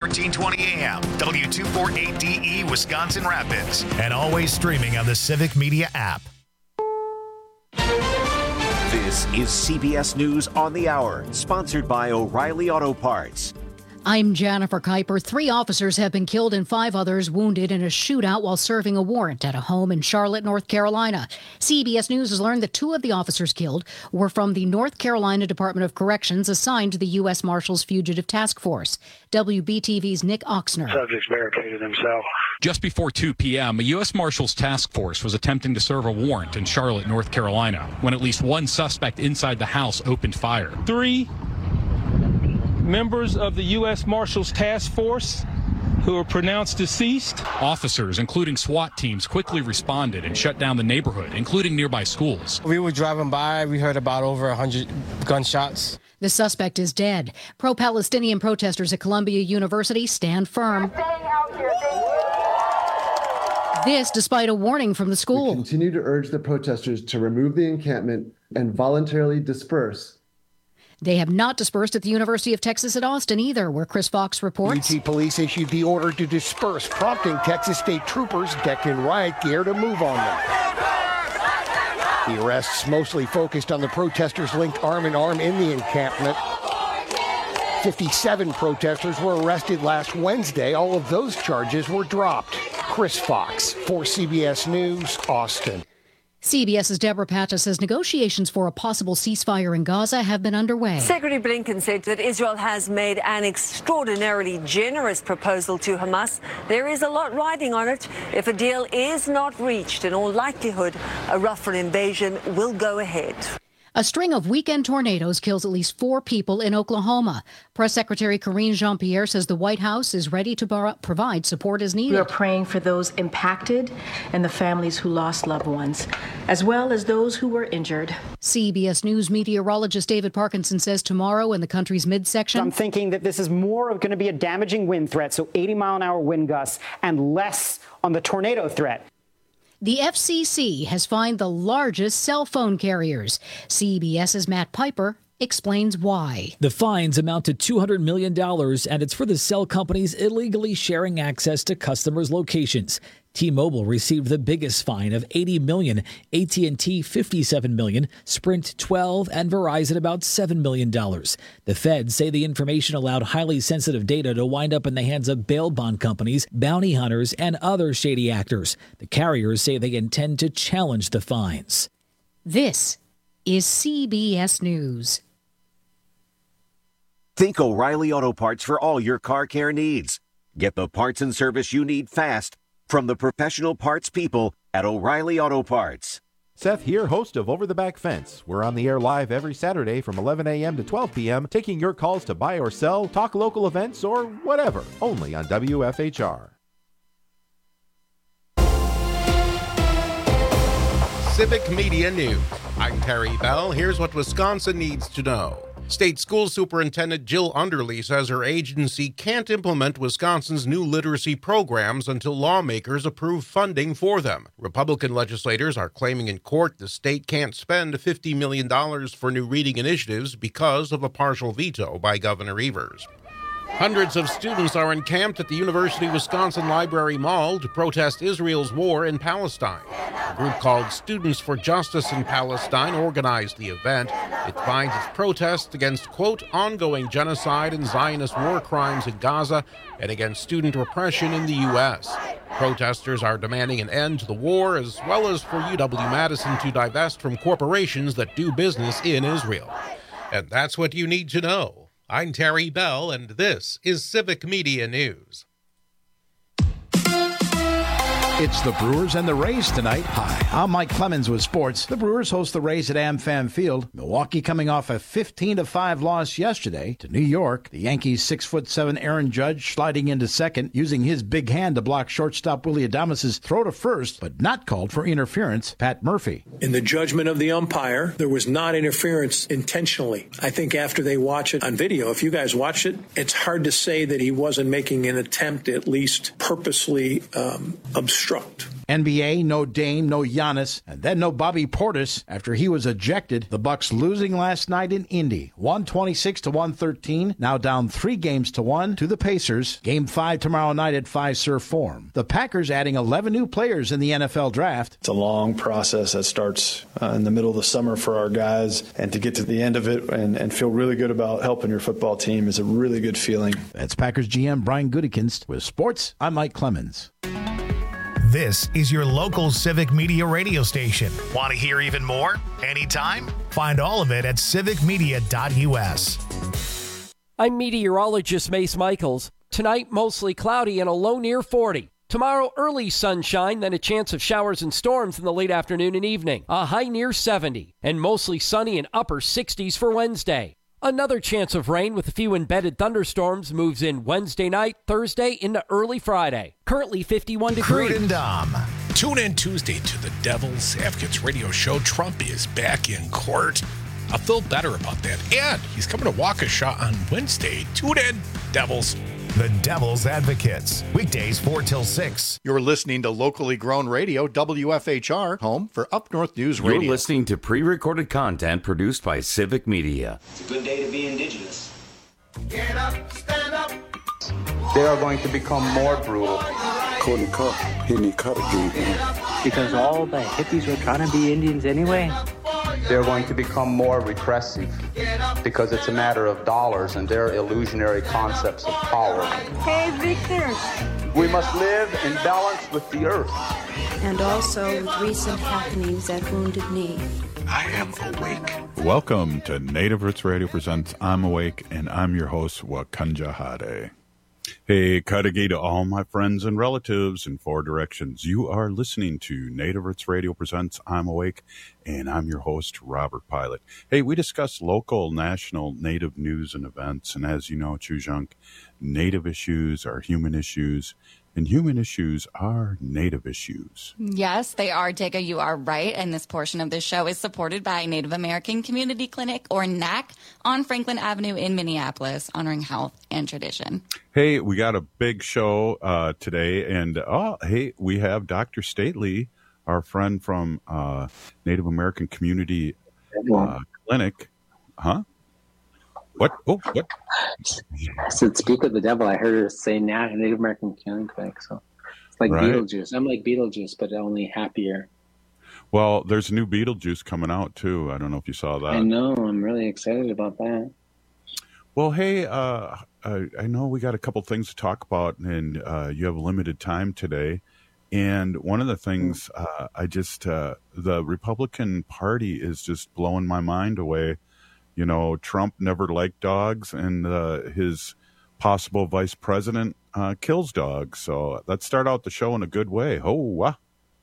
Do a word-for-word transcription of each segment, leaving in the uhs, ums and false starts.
fourteen twenty A M, W two forty-eight D E, Wisconsin Rapids. And always streaming on the Civic Media app. This is C B S News on the Hour, sponsored by O'Reilly Auto Parts. I'm Jennifer Kuiper. Three officers have been killed and five others wounded in a shootout while serving a warrant at a home in Charlotte, North Carolina. C B S News has learned that two of the officers killed were from the North Carolina Department of Corrections assigned to the U S Marshals Fugitive Task Force. W B T V's Nick Oxner. Subjects barricaded himself. Just before two p.m., a U S Marshals Task Force was attempting to serve a warrant in Charlotte, North Carolina, when at least one suspect inside the house opened fire. Three members of the U S Marshals Task Force who were pronounced deceased. Officers, including SWAT teams, quickly responded and shut down the neighborhood, including nearby schools. We were driving by. We heard about over one hundred gunshots. The suspect is dead. Pro-Palestinian protesters at Columbia University stand firm. This despite a warning from the school. We continue to urge the protesters to remove the encampment and voluntarily disperse. They have not dispersed at the University of Texas at Austin either, where Chris Fox reports. U T police issued the order to disperse, prompting Texas state troopers decked in riot gear to move on them. The arrests mostly focused on the protesters linked arm in arm in the encampment. fifty-seven protesters were arrested last Wednesday. All of those charges were dropped. Chris Fox for C B S News, Austin. CBS's Deborah Pacha says negotiations for a possible ceasefire in Gaza have been underway. Secretary Blinken said that Israel has made an extraordinarily generous proposal to Hamas. There is a lot riding on it. If a deal is not reached, in all likelihood, a Rafah invasion will go ahead. A string of weekend tornadoes kills at least four people in Oklahoma. Press Secretary Karine Jean-Pierre says the White House is ready to bar- provide support as needed. We are praying for those impacted and the families who lost loved ones, as well as those who were injured. C B S News meteorologist David Parkinson says tomorrow in the country's midsection. I'm thinking that this is more of going to be a damaging wind threat, so eighty mile an hour wind gusts, and less on the tornado threat. The F C C has fined the largest cell phone carriers. CBS's Matt Piper explains why. The fines amount to two hundred million dollars, and it's for the cell companies illegally sharing access to customers' locations. T-Mobile received the biggest fine of eighty million dollars, A T and T fifty-seven million dollars, Sprint twelve million dollars, and Verizon about seven million dollars. The feds say the information allowed highly sensitive data to wind up in the hands of bail bond companies, bounty hunters, and other shady actors. The carriers say they intend to challenge the fines. This is C B S News. Think O'Reilly Auto Parts for all your car care needs. Get the parts and service you need fast from the professional parts people at O'Reilly Auto Parts. Seth here, host of Over the Back Fence. We're on the air live every Saturday from eleven a.m. to twelve p.m., taking your calls to buy or sell, talk local events, or whatever, only on W F H R. Civic Media News. I'm Terry Bell. Here's what Wisconsin needs to know. State School Superintendent Jill Underly says her agency can't implement Wisconsin's new literacy programs until lawmakers approve funding for them. Republican legislators are claiming in court the state can't spend fifty million dollars for new reading initiatives because of a partial veto by Governor Evers. Hundreds of students are encamped at the University of Wisconsin Library Mall to protest Israel's war in Palestine. A group called Students for Justice in Palestine organized the event. It finds its protests against, quote, ongoing genocide and Zionist war crimes in Gaza and against student repression in the U S. Protesters are demanding an end to the war, as well as for U W-Madison to divest from corporations that do business in Israel. And that's what you need to know. I'm Terry Bell, and this is Civic Media News. It's the Brewers and the Rays tonight. Hi, I'm Mike Clemens with sports. The Brewers host the Rays at AmFam Field. Milwaukee coming off a fifteen to five loss yesterday to New York. The Yankees' six foot seven Aaron Judge sliding into second, using his big hand to block shortstop Willie Adames' throw to first, but not called for interference. Pat Murphy. In the judgment of the umpire, there was not interference intentionally. I think after they watch it on video, if you guys watch it, it's hard to say that he wasn't making an attempt, at least purposely um, obstruct construct. N B A, no Dame, no Giannis, and then no Bobby Portis after he was ejected. The Bucks losing last night in Indy, one twenty-six to one thirteen, now down three games to one to the Pacers. Game five tomorrow night at Fiserv Forum. The Packers adding eleven new players in the N F L draft. It's a long process that starts uh, in the middle of the summer for our guys, and to get to the end of it and, and feel really good about helping your football team is a really good feeling. That's Packers G M Brian Gutekunst. With sports, I'm Mike Clemens. This is your local Civic Media radio station. Want to hear even more? Anytime? Find all of it at civic media dot u s. I'm meteorologist Mace Michaels. Tonight, mostly cloudy and a low near forty. Tomorrow, early sunshine, then a chance of showers and storms in the late afternoon and evening. A high near seventy, and mostly sunny and upper sixties for Wednesday. Another chance of rain with a few embedded thunderstorms moves in Wednesday night, Thursday into early Friday. Currently fifty-one degrees. Crude and Dom. Tune in Tuesday to the Devil's Advocates radio show. Trump is back in court. I'll feel better about that. And he's coming to Waukesha on Wednesday. Tune in, Devils. The Devil's Advocates. Weekdays four till six. You're listening to locally grown radio, W F H R, home for Up North News Radio. You're listening to pre-recorded content produced by Civic Media. It's a good day to be indigenous. Get up, stand up. They are going to become more brutal. Cody Cup, Henny Cudahy. Because all the hippies were trying to be Indians anyway. They're going to become more repressive because it's a matter of dollars and their illusionary concepts of power. Hey, Victor. We must live in balance with the earth. And also with recent happenings at Wounded Knee. I am awake. Welcome to Native Roots Radio Presents I'm Awake, and I'm your host, Wakanja Hade. Hey, Cudahy to all my friends and relatives in four directions. You are listening to Native Roots Radio Presents I'm Awake, and I'm your host, Robert Pilot. Hey, we discuss local, national, Native news and events, and as you know, Chujunk, Native issues are human issues, and human issues are Native issues. Yes, they are, Digga. You are right. And this portion of the show is supported by Native American Community Clinic, or N A C, on Franklin Avenue in Minneapolis, honoring health and tradition. Hey, we got a big show uh, today. And, oh, hey, we have Doctor Stately, our friend from uh, Native American Community uh, Clinic. Huh? What? Oh, what? I said, speak of the devil. I heard her say Native American Community Clinic. So it's like right. Beetlejuice. I'm like Beetlejuice, but only happier. Well, there's a new Beetlejuice coming out, too. I don't know if you saw that. I know. I'm really excited about that. Well, hey, uh, I, I know we got a couple things to talk about, and uh, you have limited time today. And one of the things uh, I just, uh, the Republican Party is just blowing my mind away. You know, Trump never liked dogs, and uh, his possible vice president uh, kills dogs. So let's start out the show in a good way. Oh, wow.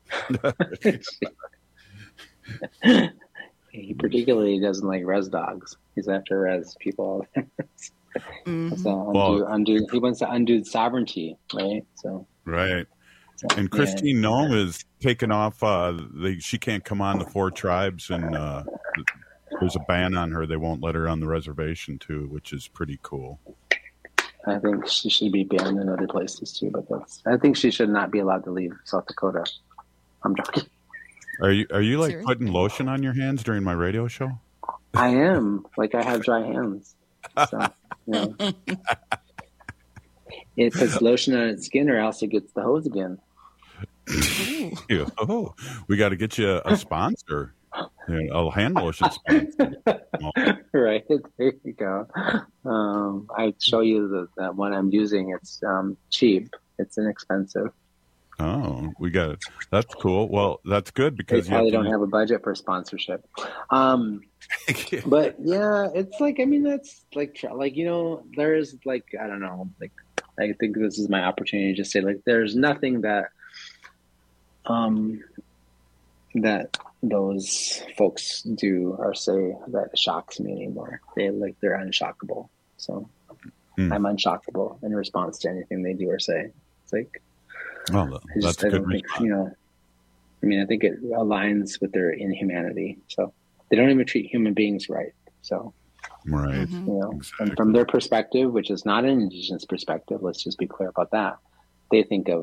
He particularly doesn't like res dogs. He's after res people. mm-hmm. so undo, well, undo, he wants to undo sovereignty, right? So right. So, and Christine yeah. Noem is taken off. Uh, they, she can't come on the Four Tribes, and uh, there's a ban on her. They won't let her on the reservation, too, which is pretty cool. I think she should be banned in other places, too. But that's, I think she should not be allowed to leave South Dakota. I'm joking. Are you are you like Seriously? putting lotion on your hands during my radio show? I am. Like I have dry hands. So, you know. It puts lotion on its skin, or else it gets the hose again. Oh, we got to get you a sponsor. A hand lotion sponsor. Right, there you go. Um, I show you the, the one I'm using. It's um, cheap. It's inexpensive. Oh, we got it. That's cool. Well, that's good because they probably you have don't have a budget for sponsorship. Um, but yeah, it's like I mean, that's like like you know, there's like I don't know, like I think this is my opportunity to just say like there's nothing that um that those folks do or say that shocks me anymore. They like they're unshockable. So mm. I'm unshockable in response to anything they do or say. It's like. Well, I just, that's I good. don't think, you know, I mean, I think it aligns with their inhumanity. So they don't even treat human beings right. So, right. You know, exactly. And from their perspective, which is not an indigenous perspective, let's just be clear about that. They think of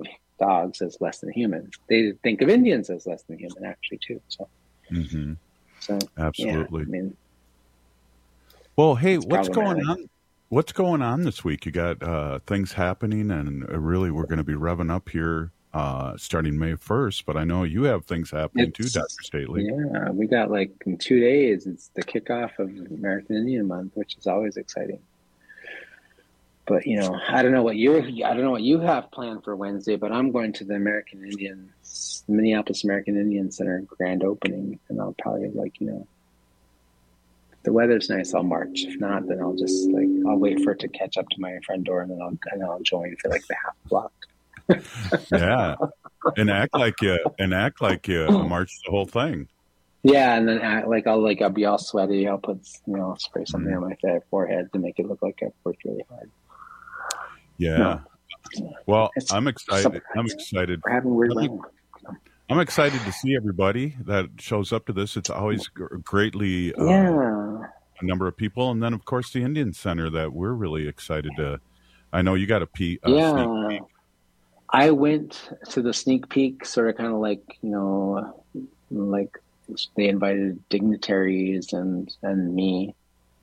dogs as less than human. They think of Indians as less than human, actually, too. So, mm-hmm. so absolutely. Yeah, I mean, well, hey, what's going on? What's going on this week? You got uh, things happening, and uh, really, we're going to be revving up here uh, starting May first. But I know you have things happening it's, too, Doctor Stately. Yeah, we got like in two days. It's the kickoff of American Indian Month, which is always exciting. But you know, I don't know what you I don't know what you have planned for Wednesday, but I'm going to the American Indian, Minneapolis American Indian Center grand opening, and I'll probably like you know. The weather's nice, I'll march. If not, then I'll just like I'll wait for it to catch up to my front door, and then I'll and I'll join for like the half block. Yeah, and act like you and act like you march the whole thing. Yeah, and then act like I'll like I'll be all sweaty. I'll put you know I'll spray something mm. on my forehead to make it look like I've worked really hard. Yeah. No. Well, it's I'm excited. I'm excited. We're having weird weather. I'm excited to see everybody that shows up to this. It's always greatly uh, yeah. a number of people, and then of course the Indian Center that we're really excited to. I know you got a peek. Uh, yeah, sneak peek. I went to the sneak peek, sort of, kind of like you know, like they invited dignitaries and and me.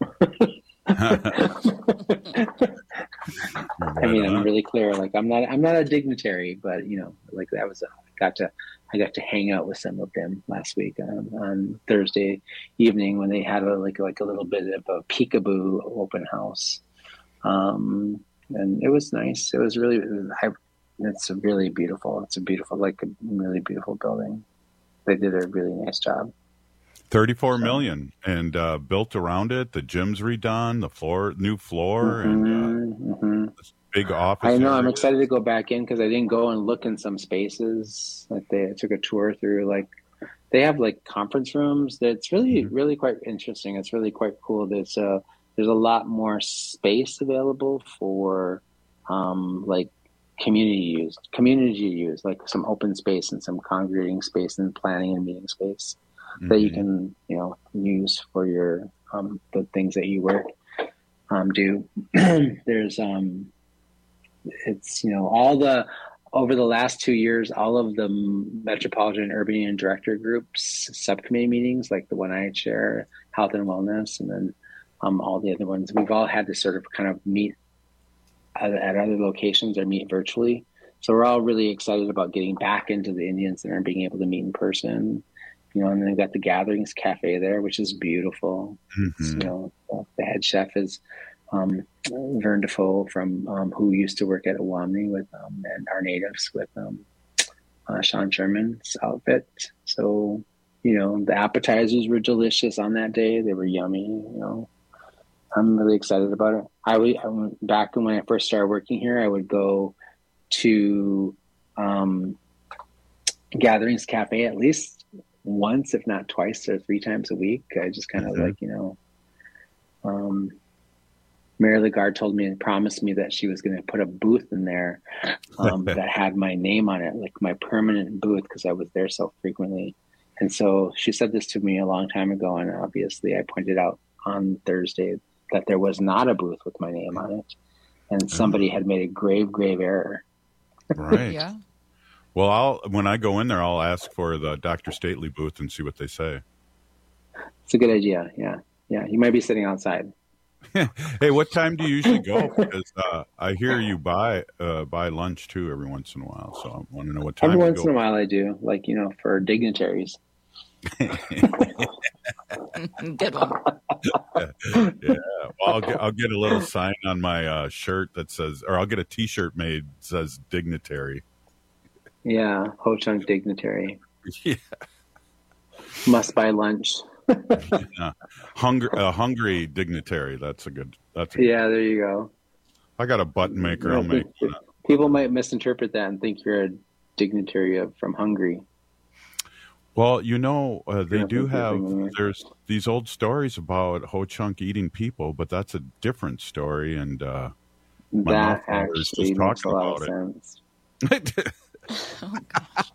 I mean, I'm really clear. Like, I'm not, I'm not a dignitary, but you know, like that was, a, I got to, I got to hang out with some of them last week on, on Thursday evening when they had a, like, like a little bit of a peekaboo open house, um, and it was nice. It was really, I, it's a really beautiful. It's a beautiful, like a really beautiful building. They did a really nice job. Thirty-four so. million and uh, built around it. The gym's redone, the floor, new floor, mm-hmm, and uh, mm-hmm. this big office. I know. area. I'm excited to go back in because I didn't go and look in some spaces. Like they I took a tour through. Like they have like conference rooms. That's really, mm-hmm. really quite interesting. It's really quite cool. There's a there's a lot more space available for um, like community use, community use, like some open space and some congregating space and planning and meeting space. Mm-hmm. That you can, you know, use for your um, the things that you work um, do. There's, um, it's you know, all the over the last two years, all of the Metropolitan Urban Union Director Groups subcommittee meetings, like the one I chair, Health and Wellness, and then um, all the other ones, we've all had to sort of kind of meet at, at other locations or meet virtually. So we're all really excited about getting back into the Indian Center and being able to meet in person. You know, and then they've got the Gatherings Cafe there, which is beautiful. Mm-hmm. You know, the head chef is um, Vern Defoe from um, who used to work at Awamni with um, and Our Natives with um, uh, Sean Sherman's outfit. So, you know, the appetizers were delicious on that day. They were yummy. You know, I'm really excited about it. I would I went back when I first started working here. I would go to um, Gatherings Cafe at least once, if not twice or three times a week. I just kind of mm-hmm. like, you know, um, Mary Lagarde told me and promised me that she was going to put a booth in there um, that had my name on it, like my permanent booth, because I was there so frequently. And so she said this to me a long time ago, and obviously I pointed out on Thursday that there was not a booth with my name on it, and somebody mm-hmm. had made a grave, grave error. Right. Yeah. Well, I'll when I go in there, I'll ask for the Doctor Stately booth and see what they say. It's a good idea. Yeah, yeah. You might be sitting outside. Hey, what time do you usually go? Because uh, I hear you buy uh, buy lunch too every once in a while. So I want to know what time. Every you once go. in a while, I do. Like you know, for dignitaries. Good one. Yeah. Well, I'll get I'll get a little sign on my uh, shirt that says, or I'll get a T-shirt made that says dignitary. Yeah, Ho Chunk dignitary. Yeah. Must buy lunch. Yeah. Hungry, a hungry dignitary. That's a good. That's a good, yeah. There you go. I got a button maker. Yeah, I'll make. One. People might misinterpret that and think you're a dignitary of, from Hungary. Well, you know, uh, they do have. There's these old stories about Ho Chunk eating people, but that's a different story. And uh, my that actually just makes a lot of sense. Oh, gosh.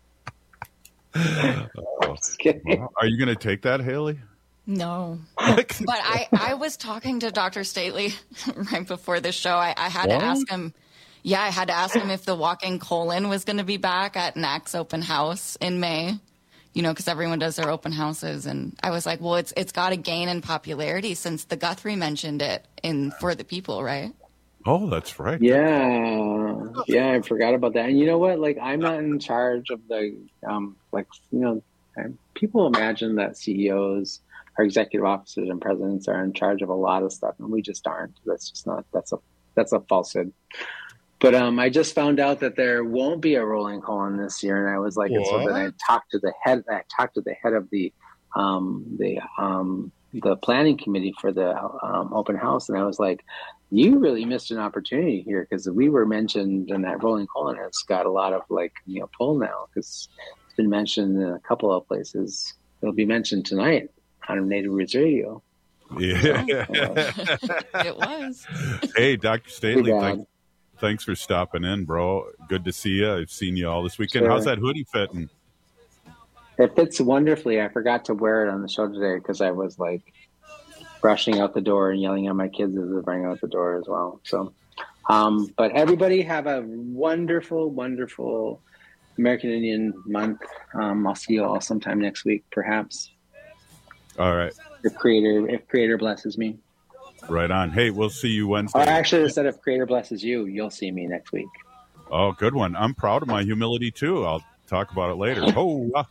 Oh, well, are you going to take that, Haley? No. But I, I was talking to Doctor Stately right before the show. I, I had what? to ask him, Yeah, I had to ask him if the walking colon was going to be back at N A C's open house in May, you know, because everyone does their open houses. And I was like, well, it's it's got to gain in popularity since the Guthrie mentioned it in For the People, right? Oh, that's right. Yeah. Yeah, I forgot about that. And you know what? Like, I'm not in charge of the, um, like, you know, people imagine that C E Os or executive officers and presidents are in charge of a lot of stuff, and we just aren't. That's just not, that's a, that's a falsehood. But um, I just found out that there won't be a rolling colon this year, and I was like, and so then I talked to the head. I talked to the head of the um, the um, the planning committee for the um, open house, and I was like, you really missed an opportunity here, because we were mentioned in that rolling colon. It's got a lot of like you know pull now, because it's been mentioned in a couple of places. It'll be mentioned tonight on Native Roots Radio. Yeah, it was. Hey, Doctor Staley, thanks, thanks for stopping in, bro. Good to see you. I've seen you all this weekend. Sure. How's that hoodie fitting? It fits wonderfully. I forgot to wear it on the show today because I was like rushing out the door and yelling at my kids as they're running out the door as well. So, um, but everybody have a wonderful, wonderful American Indian month. Um, I'll see you all sometime next week, perhaps. All right. If Creator, if Creator blesses me. Right on. Hey, we'll see you Wednesday. Or actually, instead of Creator blesses you, you'll see me next week. Oh, good one. I'm proud of my humility too. I'll talk about it later. Oh, uh,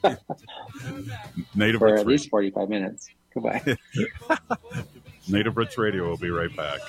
Native for Roots at least forty-five minutes. Goodbye. Native Roots Radio will be right back.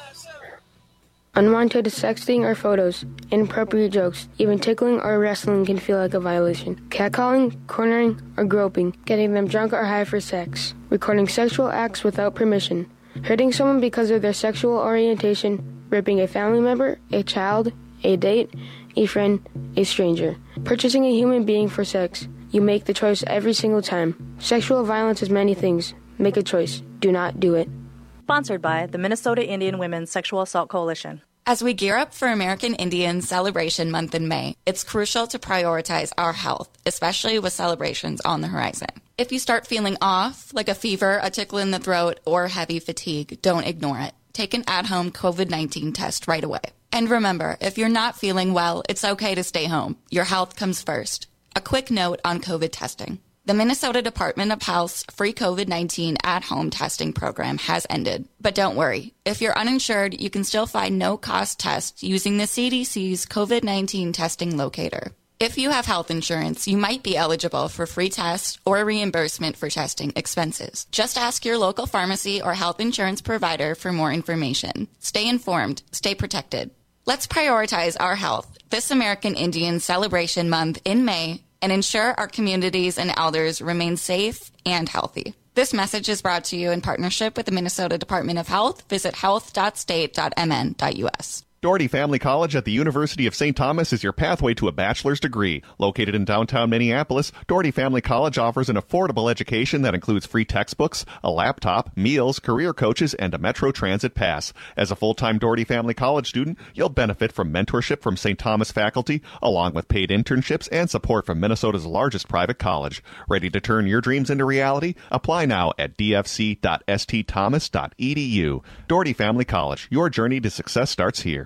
Unwanted sexting or photos, inappropriate jokes, even tickling or wrestling can feel like a violation. Catcalling, cornering, or groping, getting them drunk or high for sex, recording sexual acts without permission, hurting someone because of their sexual orientation, raping a family member, a child, a date, a friend, a stranger, purchasing a human being for sex. You make the choice every single time. Sexual violence is many things. Make a choice. Do not do it. Sponsored by the Minnesota Indian Women's Sexual Assault Coalition. As we gear up for American Indian Celebration Month in May, it's crucial to prioritize our health, especially with celebrations on the horizon. If you start feeling off, like a fever, a tickle in the throat, or heavy fatigue, don't ignore it. Take an at-home COVID nineteen test right away. And remember, if you're not feeling well, it's okay to stay home. Your health comes first. A quick note on COVID testing. The Minnesota Department of Health's free COVID nineteen at-home testing program has ended. But don't worry. If you're uninsured, you can still find no-cost tests using the C D C's COVID nineteen testing locator. If you have health insurance, you might be eligible for free tests or reimbursement for testing expenses. Just ask your local pharmacy or health insurance provider for more information. Stay informed. Stay protected. Let's prioritize our health this American Indian Celebration Month in May and ensure our communities and elders remain safe and healthy. This message is brought to you in partnership with the Minnesota Department of Health. Visit health dot state dot m n dot u s. Doherty Family College at the University of Saint Thomas is your pathway to a bachelor's degree. Located in downtown Minneapolis, Doherty Family College offers an affordable education that includes free textbooks, a laptop, meals, career coaches, and a Metro Transit pass. As a full-time Doherty Family College student, you'll benefit from mentorship from Saint Thomas faculty, along with paid internships and support from Minnesota's largest private college. Ready to turn your dreams into reality? Apply now at d f c dot s t thomas dot e d u. Doherty Family College, your journey to success starts here.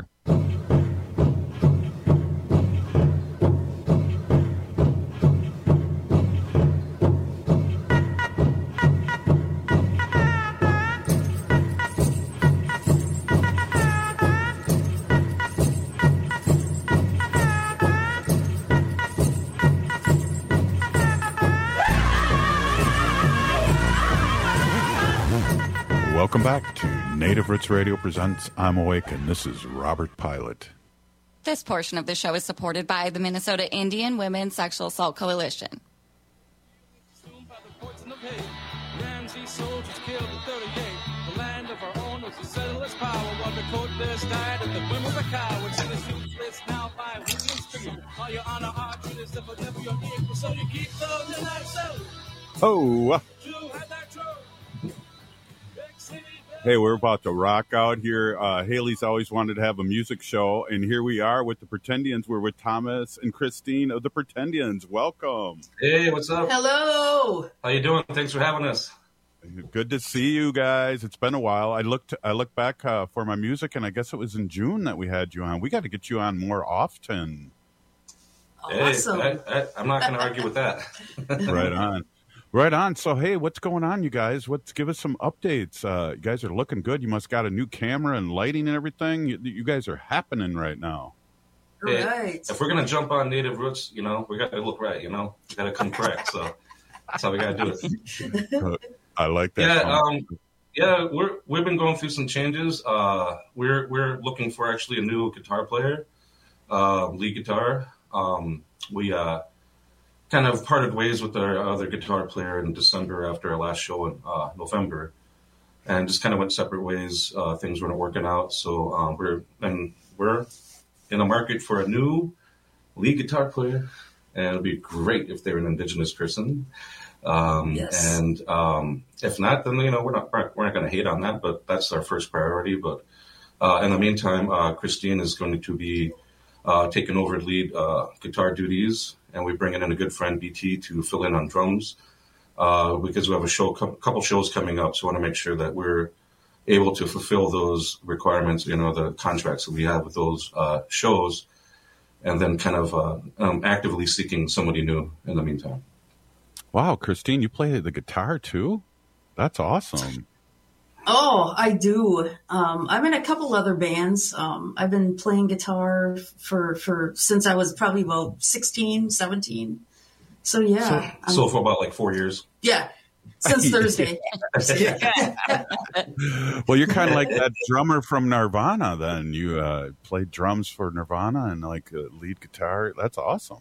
Welcome back to Native Roots Radio presents I'm Awake, and this is Robert Pilot. This portion of the show is supported by the Minnesota Indian Women's Sexual Assault Coalition. Oh! Hey, we're about to rock out here. Uh, Haley's always wanted to have a music show, and here we are with the Pretendians. We're with Thomas and Christine of the Pretendians. Welcome. Hey, what's up? Hello. How you doing? Thanks for having us. Good to see you guys. It's been a while. I looked I looked back uh, for my music, and I guess it was in June that we had you on. We got to get you on more often. Awesome. Hey, I, I, I'm not going to argue with that. Right on. Right on. So, hey, what's going on, you guys? What's give us some updates. Uh, you guys are looking good. You must got a new camera and lighting and everything. You, you guys are happening right now. Hey, right. If we're going to jump on Native Roots, you know, we got to look right, you know. We got to come correct. So that's how we got to do it. I like that. Yeah, um, yeah, we're we've been going through some changes. Uh, we're we're looking for actually a new guitar player, uh, lead guitar. Um, we uh, kind of parted ways with our other guitar player in December after our last show in uh, November, and just kind of went separate ways. Uh, things weren't working out, so um, we're and we're in the market for a new lead guitar player, and it'd be great if they're an Indigenous person. Um, yes. And um, if not, then, you know, we're not we're not going to hate on that, but that's our first priority. But uh, in the meantime, uh, Christine is going to be uh, taking over lead uh, guitar duties, and we're bringing in a good friend, B T, to fill in on drums uh, because we have a show, couple shows coming up, so we want to make sure that we're able to fulfill those requirements, you know, the contracts that we have with those uh, shows, and then kind of uh, um, actively seeking somebody new in the meantime. Wow, Christine, you play the guitar too? That's awesome. Oh, I do. Um, I'm in a couple other bands. Um, I've been playing guitar for, for since I was probably about sixteen, seventeen. So, yeah. So, so for about like four years? Yeah, since Thursday. Well, you're kind of like that drummer from Nirvana then. You uh, played drums for Nirvana and like uh, lead guitar. That's awesome.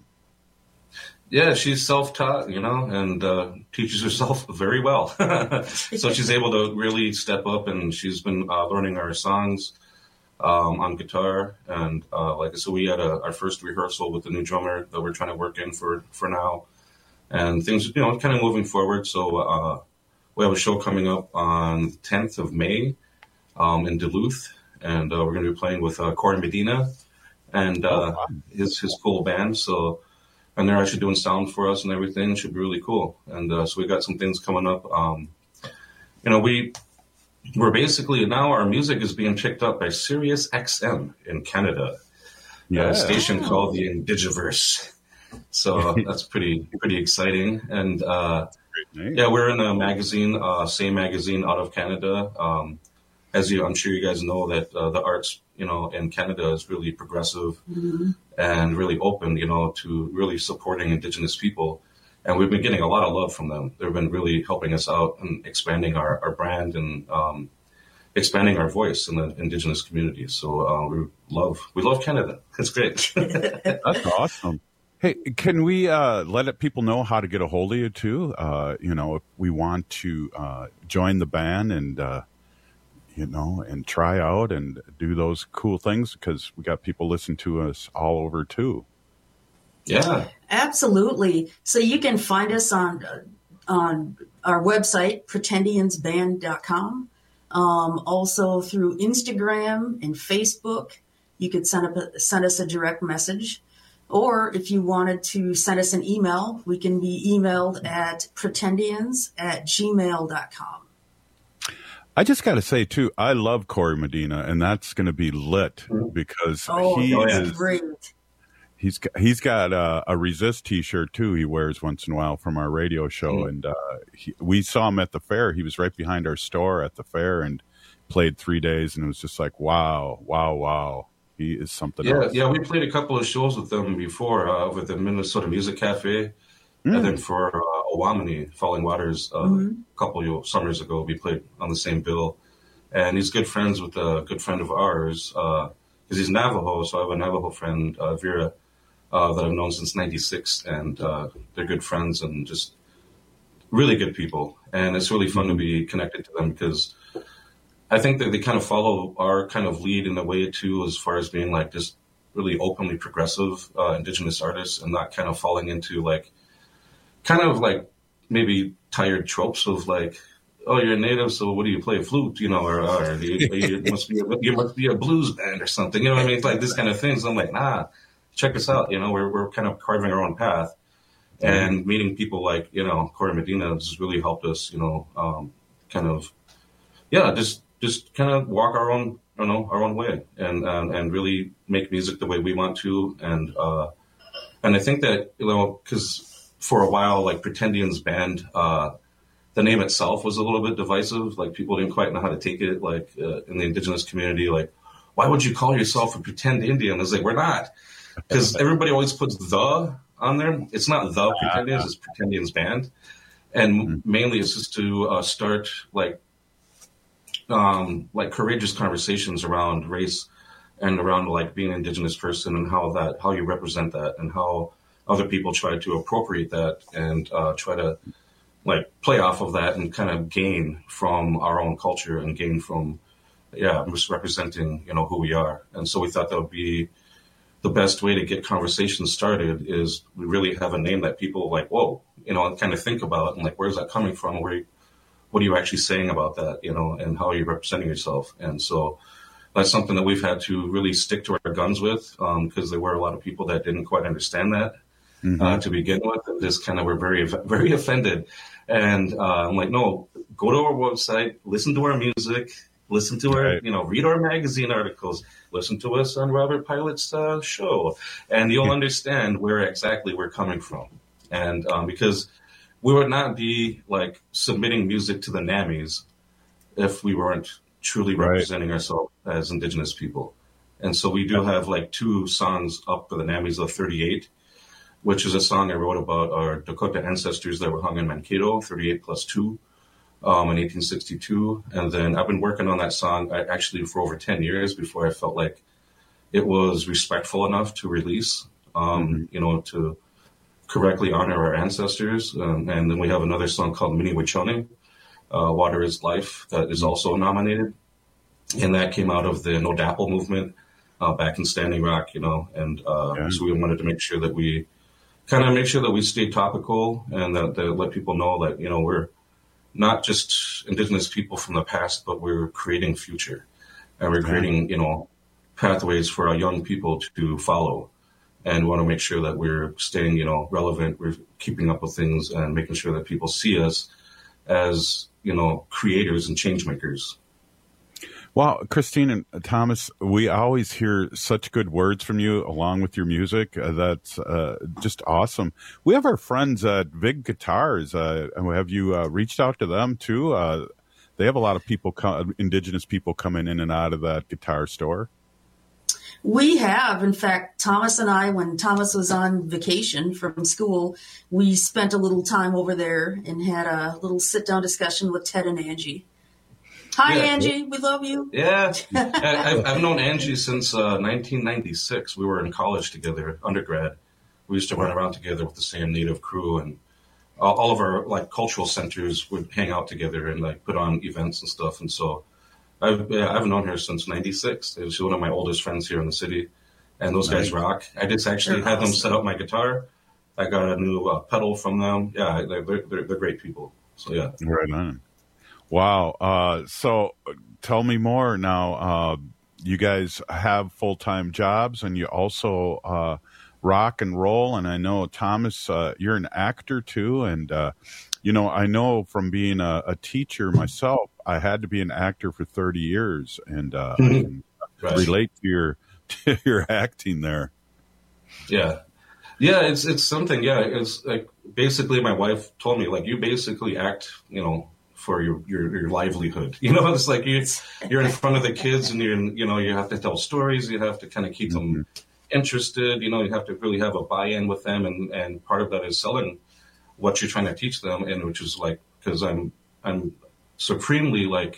Yeah, she's self-taught, you know, and uh, teaches herself very well. So she's able to really step up, and she's been uh, learning our songs um, on guitar. And uh, like so, we had a, our first rehearsal with the new drummer that we're trying to work in for, for now. And things, you know, kind of moving forward. So uh, we have a show coming up on the tenth of May um, in Duluth, and uh, we're going to be playing with uh, Corey Medina and uh, oh, wow. his his cool band. So. And they're actually doing sound for us and everything. It should be really cool. And uh, so we got some things coming up. Um, you know, we, we're basically, now our music is being picked up by Sirius X M in Canada. Yeah. A station oh. called the Indigiverse. So that's pretty pretty exciting. And, uh, yeah, we're in a magazine, uh, Same Magazine out of Canada. Um, as you, I'm sure you guys know that uh, the arts, you know, in Canada is really progressive mm-hmm. and really open, you know, to really supporting Indigenous people. And we've been getting a lot of love from them. They've been really helping us out and expanding our, our brand and um, expanding our voice in the Indigenous community. So uh, we love we love Canada. It's great. That's awesome. Hey, can we uh, let people know how to get a hold of you too? Uh, you know, if we want to uh, join the band and uh, you know, and try out and do those cool things, because we got people listen to us all over too. Yeah, absolutely. So you can find us on on our website, pretendians band dot com. Um, also through Instagram and Facebook, you could send up a, send us a direct message. Or if you wanted to send us an email, we can be emailed at pretendians at gmail dot com. I just got to say, too, I love Corey Medina, and that's going to be lit because oh, he is great. He's got, he's got a, a Resist T-shirt, too, he wears once in a while from our radio show. Mm-hmm. And uh, he, we saw him at the fair. He was right behind our store at the fair and played three days. And it was just like, wow, wow, wow. He is something yeah, else. Yeah, we played a couple of shows with them before uh, with the Minnesota Music Cafe. Mm. And then for uh, Owamini, Falling Waters, uh, mm-hmm. a couple of summers ago, we played on the same bill. And he's good friends with a good friend of ours, because uh, he's Navajo, so I have a Navajo friend, uh, Vera, uh, that I've known since ninety-six, and uh, they're good friends and just really good people. And it's really fun to be connected to them, because I think that they kind of follow our kind of lead in a way, too, as far as being like just really openly progressive uh, Indigenous artists and not kind of falling into like, kind of like maybe tired tropes of like, oh, you're a native, so what do you play, flute, you know, or, or you, you must be a, you must be a blues band or something, you know what I mean? It's like this kind of thing. So I'm like, nah, check us out. You know, we're we're kind of carving our own path, and meeting people like, you know, Corey Medina has really helped us, you know, um, kind of, yeah, just just kind of walk our own, you know, our own way, and and, and really make music the way we want to, and uh, and I think that, you know, because for a while, like Pretendians Band, uh, the name itself was a little bit divisive. Like people didn't quite know how to take it. Like uh, in the indigenous community, like, why would you call yourself a pretend Indian? It's like, we're not, because everybody always puts the on there. It's not the Pretendians, it's Pretendians Band, and mainly it's just to uh, start like um, like courageous conversations around race and around like being an indigenous person and how that how you represent that and how other people try to appropriate that and uh, try to like play off of that and kind of gain from our own culture and gain from, yeah, misrepresenting, you know, who we are. And so we thought that would be the best way to get conversations started is we really have a name that people like, whoa, you know, and kind of think about and like, where's that coming from? Where, what are you actually saying about that, you know, and how are you representing yourself? And so that's something that we've had to really stick to our guns with, um, because there were a lot of people that didn't quite understand that. Mm-hmm. Uh, to begin with, and just kind of were very, very offended. And uh, I'm like, no, go to our website, listen to our music, listen to our, right. you know, read our magazine articles, listen to us on Robert Pilot's uh, show, and you'll understand where exactly we're coming from. And um, because we would not be like submitting music to the NAMIs if we weren't truly right. representing ourselves as Indigenous people. And so we do have like two songs up for the NAMIs of thirty-eight. Which is a song I wrote about our Dakota ancestors that were hung in Mankato, thirty-eight plus two, um, in eighteen sixty-two. And then I've been working on that song actually for over ten years before I felt like it was respectful enough to release, um, mm-hmm. you know, to correctly honor our ancestors. Um, and then we have another song called Mini Wichone, uh, Water is Life, that is also nominated. And that came out of the No Dapple movement uh, back in Standing Rock, you know, and uh, yeah. so we wanted to make sure that we kind of make sure that we stay topical and that, that let people know that, you know, we're not just Indigenous people from the past, but we're creating future and we're creating, you know, pathways for our young people to follow. And we want to make sure that we're staying, you know, relevant. We're keeping up with things and making sure that people see us as, you know, creators and change makers. Well, Christine and Thomas, we always hear such good words from you along with your music. Uh, that's uh, just awesome. We have our friends at Vig Guitars. Uh, have you uh, reached out to them too? Uh, they have a lot of people, co- Indigenous people coming in and out of that guitar store. We have. In fact, Thomas and I, when Thomas was on vacation from school, we spent a little time over there and had a little sit-down discussion with Ted and Angie. Hi, yeah. Angie. We love you. Yeah. I've, I've known Angie since uh, nineteen ninety-six. We were in college together, undergrad. We used to run around together with the same Native crew, and all, all of our like cultural centers would hang out together and like put on events and stuff. And so I've, yeah, I've known her since ninety-six. She's one of my oldest friends here in the city, and those nice. guys rock. I just actually they're had awesome. them set up my guitar. I got a new uh, pedal from them. Yeah, they're, they're, they're great people. So, yeah. Right on. Wow. Uh, so tell me more now. Uh, you guys have full-time jobs and you also uh, rock and roll. And I know, Thomas, uh, you're an actor too. And, uh, you know, I know from being a, a teacher myself, I had to be an actor for thirty years. And uh, I can relate to your, to your acting there. Yeah. Yeah, it's it's something. Yeah, it's like basically my wife told me, like, you basically act, you know, for your, your, your livelihood. You know, it's like you, you're in front of the kids and you're, you know, you have to tell stories. You have to kind of keep mm-hmm. them interested. You know, you have to really have a buy-in with them. And, and part of that is selling what you're trying to teach them. And which is like, because I'm, I'm supremely like,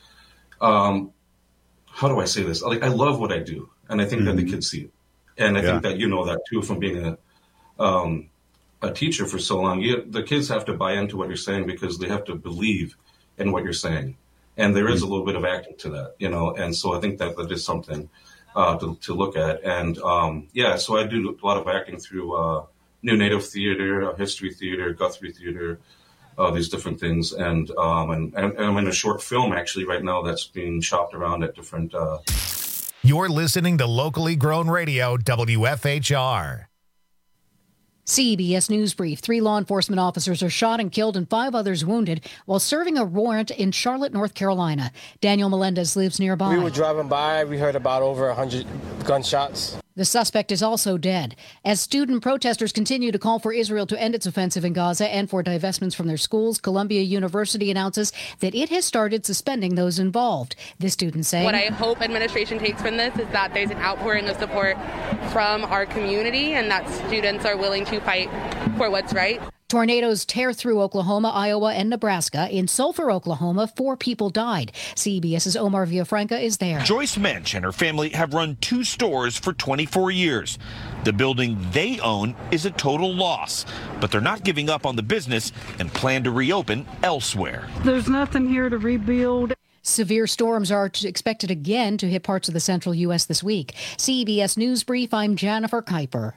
um, how do I say this? Like, I love what I do. And I think mm-hmm. that the kids see it. And I yeah. think that you know that too from being a, um, a teacher for so long. You, the kids have to buy into what you're saying because they have to believe in what you're saying. And there is a little bit of acting to that, you know, and so I think that that is something uh, to, to look at. And, um, yeah, so I do a lot of acting through uh, New Native Theater, uh, History Theater, Guthrie Theater, uh, these different things. And, um, and, and I'm in a short film, actually, right now that's being shopped around at different... Uh... You're listening to Locally Grown Radio, W F H R. C B S News Brief. Three law enforcement officers are shot and killed and five others wounded while serving a warrant in Charlotte, North Carolina. Daniel Melendez lives nearby. We were driving by. We heard about over one hundred gunshots. The suspect is also dead. As student protesters continue to call for Israel to end its offensive in Gaza and for divestments from their schools, Columbia University announces that it has started suspending those involved. This student saying, "What I hope administration takes from this is that there's an outpouring of support from our community and that students are willing to fight for what's right." Tornadoes tear through Oklahoma, Iowa, and Nebraska. In Sulphur, Oklahoma, four people died. CBS's Omar Villafranca is there. Joyce Mensch and her family have run two stores for twenty-four years. The building they own is a total loss, but they're not giving up on the business and plan to reopen elsewhere. There's nothing here to rebuild. Severe storms are expected again to hit parts of the central U S this week. C B S News Brief, I'm Jennifer Kuiper.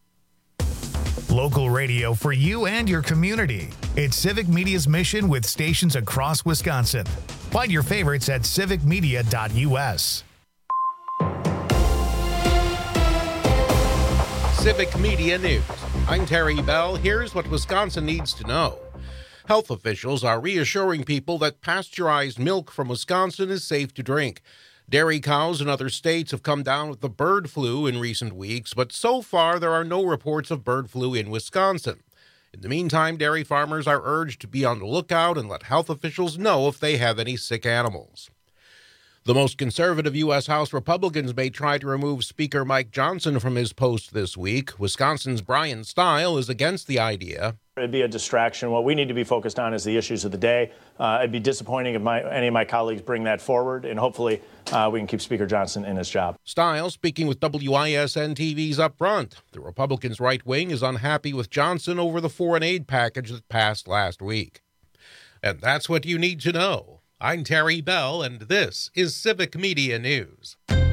Local radio for you and your community. It's Civic Media's mission with stations across Wisconsin. Find your favorites at civic media dot U S. Civic Media News. I'm Terry Bell. Here's what Wisconsin needs to know. Health officials are reassuring people that pasteurized milk from Wisconsin is safe to drink. Dairy cows in other states have come down with the bird flu in recent weeks, but so far there are no reports of bird flu in Wisconsin. In the meantime, dairy farmers are urged to be on the lookout and let health officials know if they have any sick animals. The most conservative U S House Republicans may try to remove Speaker Mike Johnson from his post this week. Wisconsin's Brian Stile is against the idea. It'd be a distraction. What we need to be focused on is the issues of the day. Uh, it'd be disappointing if my, any of my colleagues bring that forward, and hopefully uh, we can keep Speaker Johnson in his job. Stile speaking with W I S N T V's Up Front. The Republicans' right wing is unhappy with Johnson over the foreign aid package that passed last week. And that's what you need to know. I'm Terry Bell, and this is Civic Media News.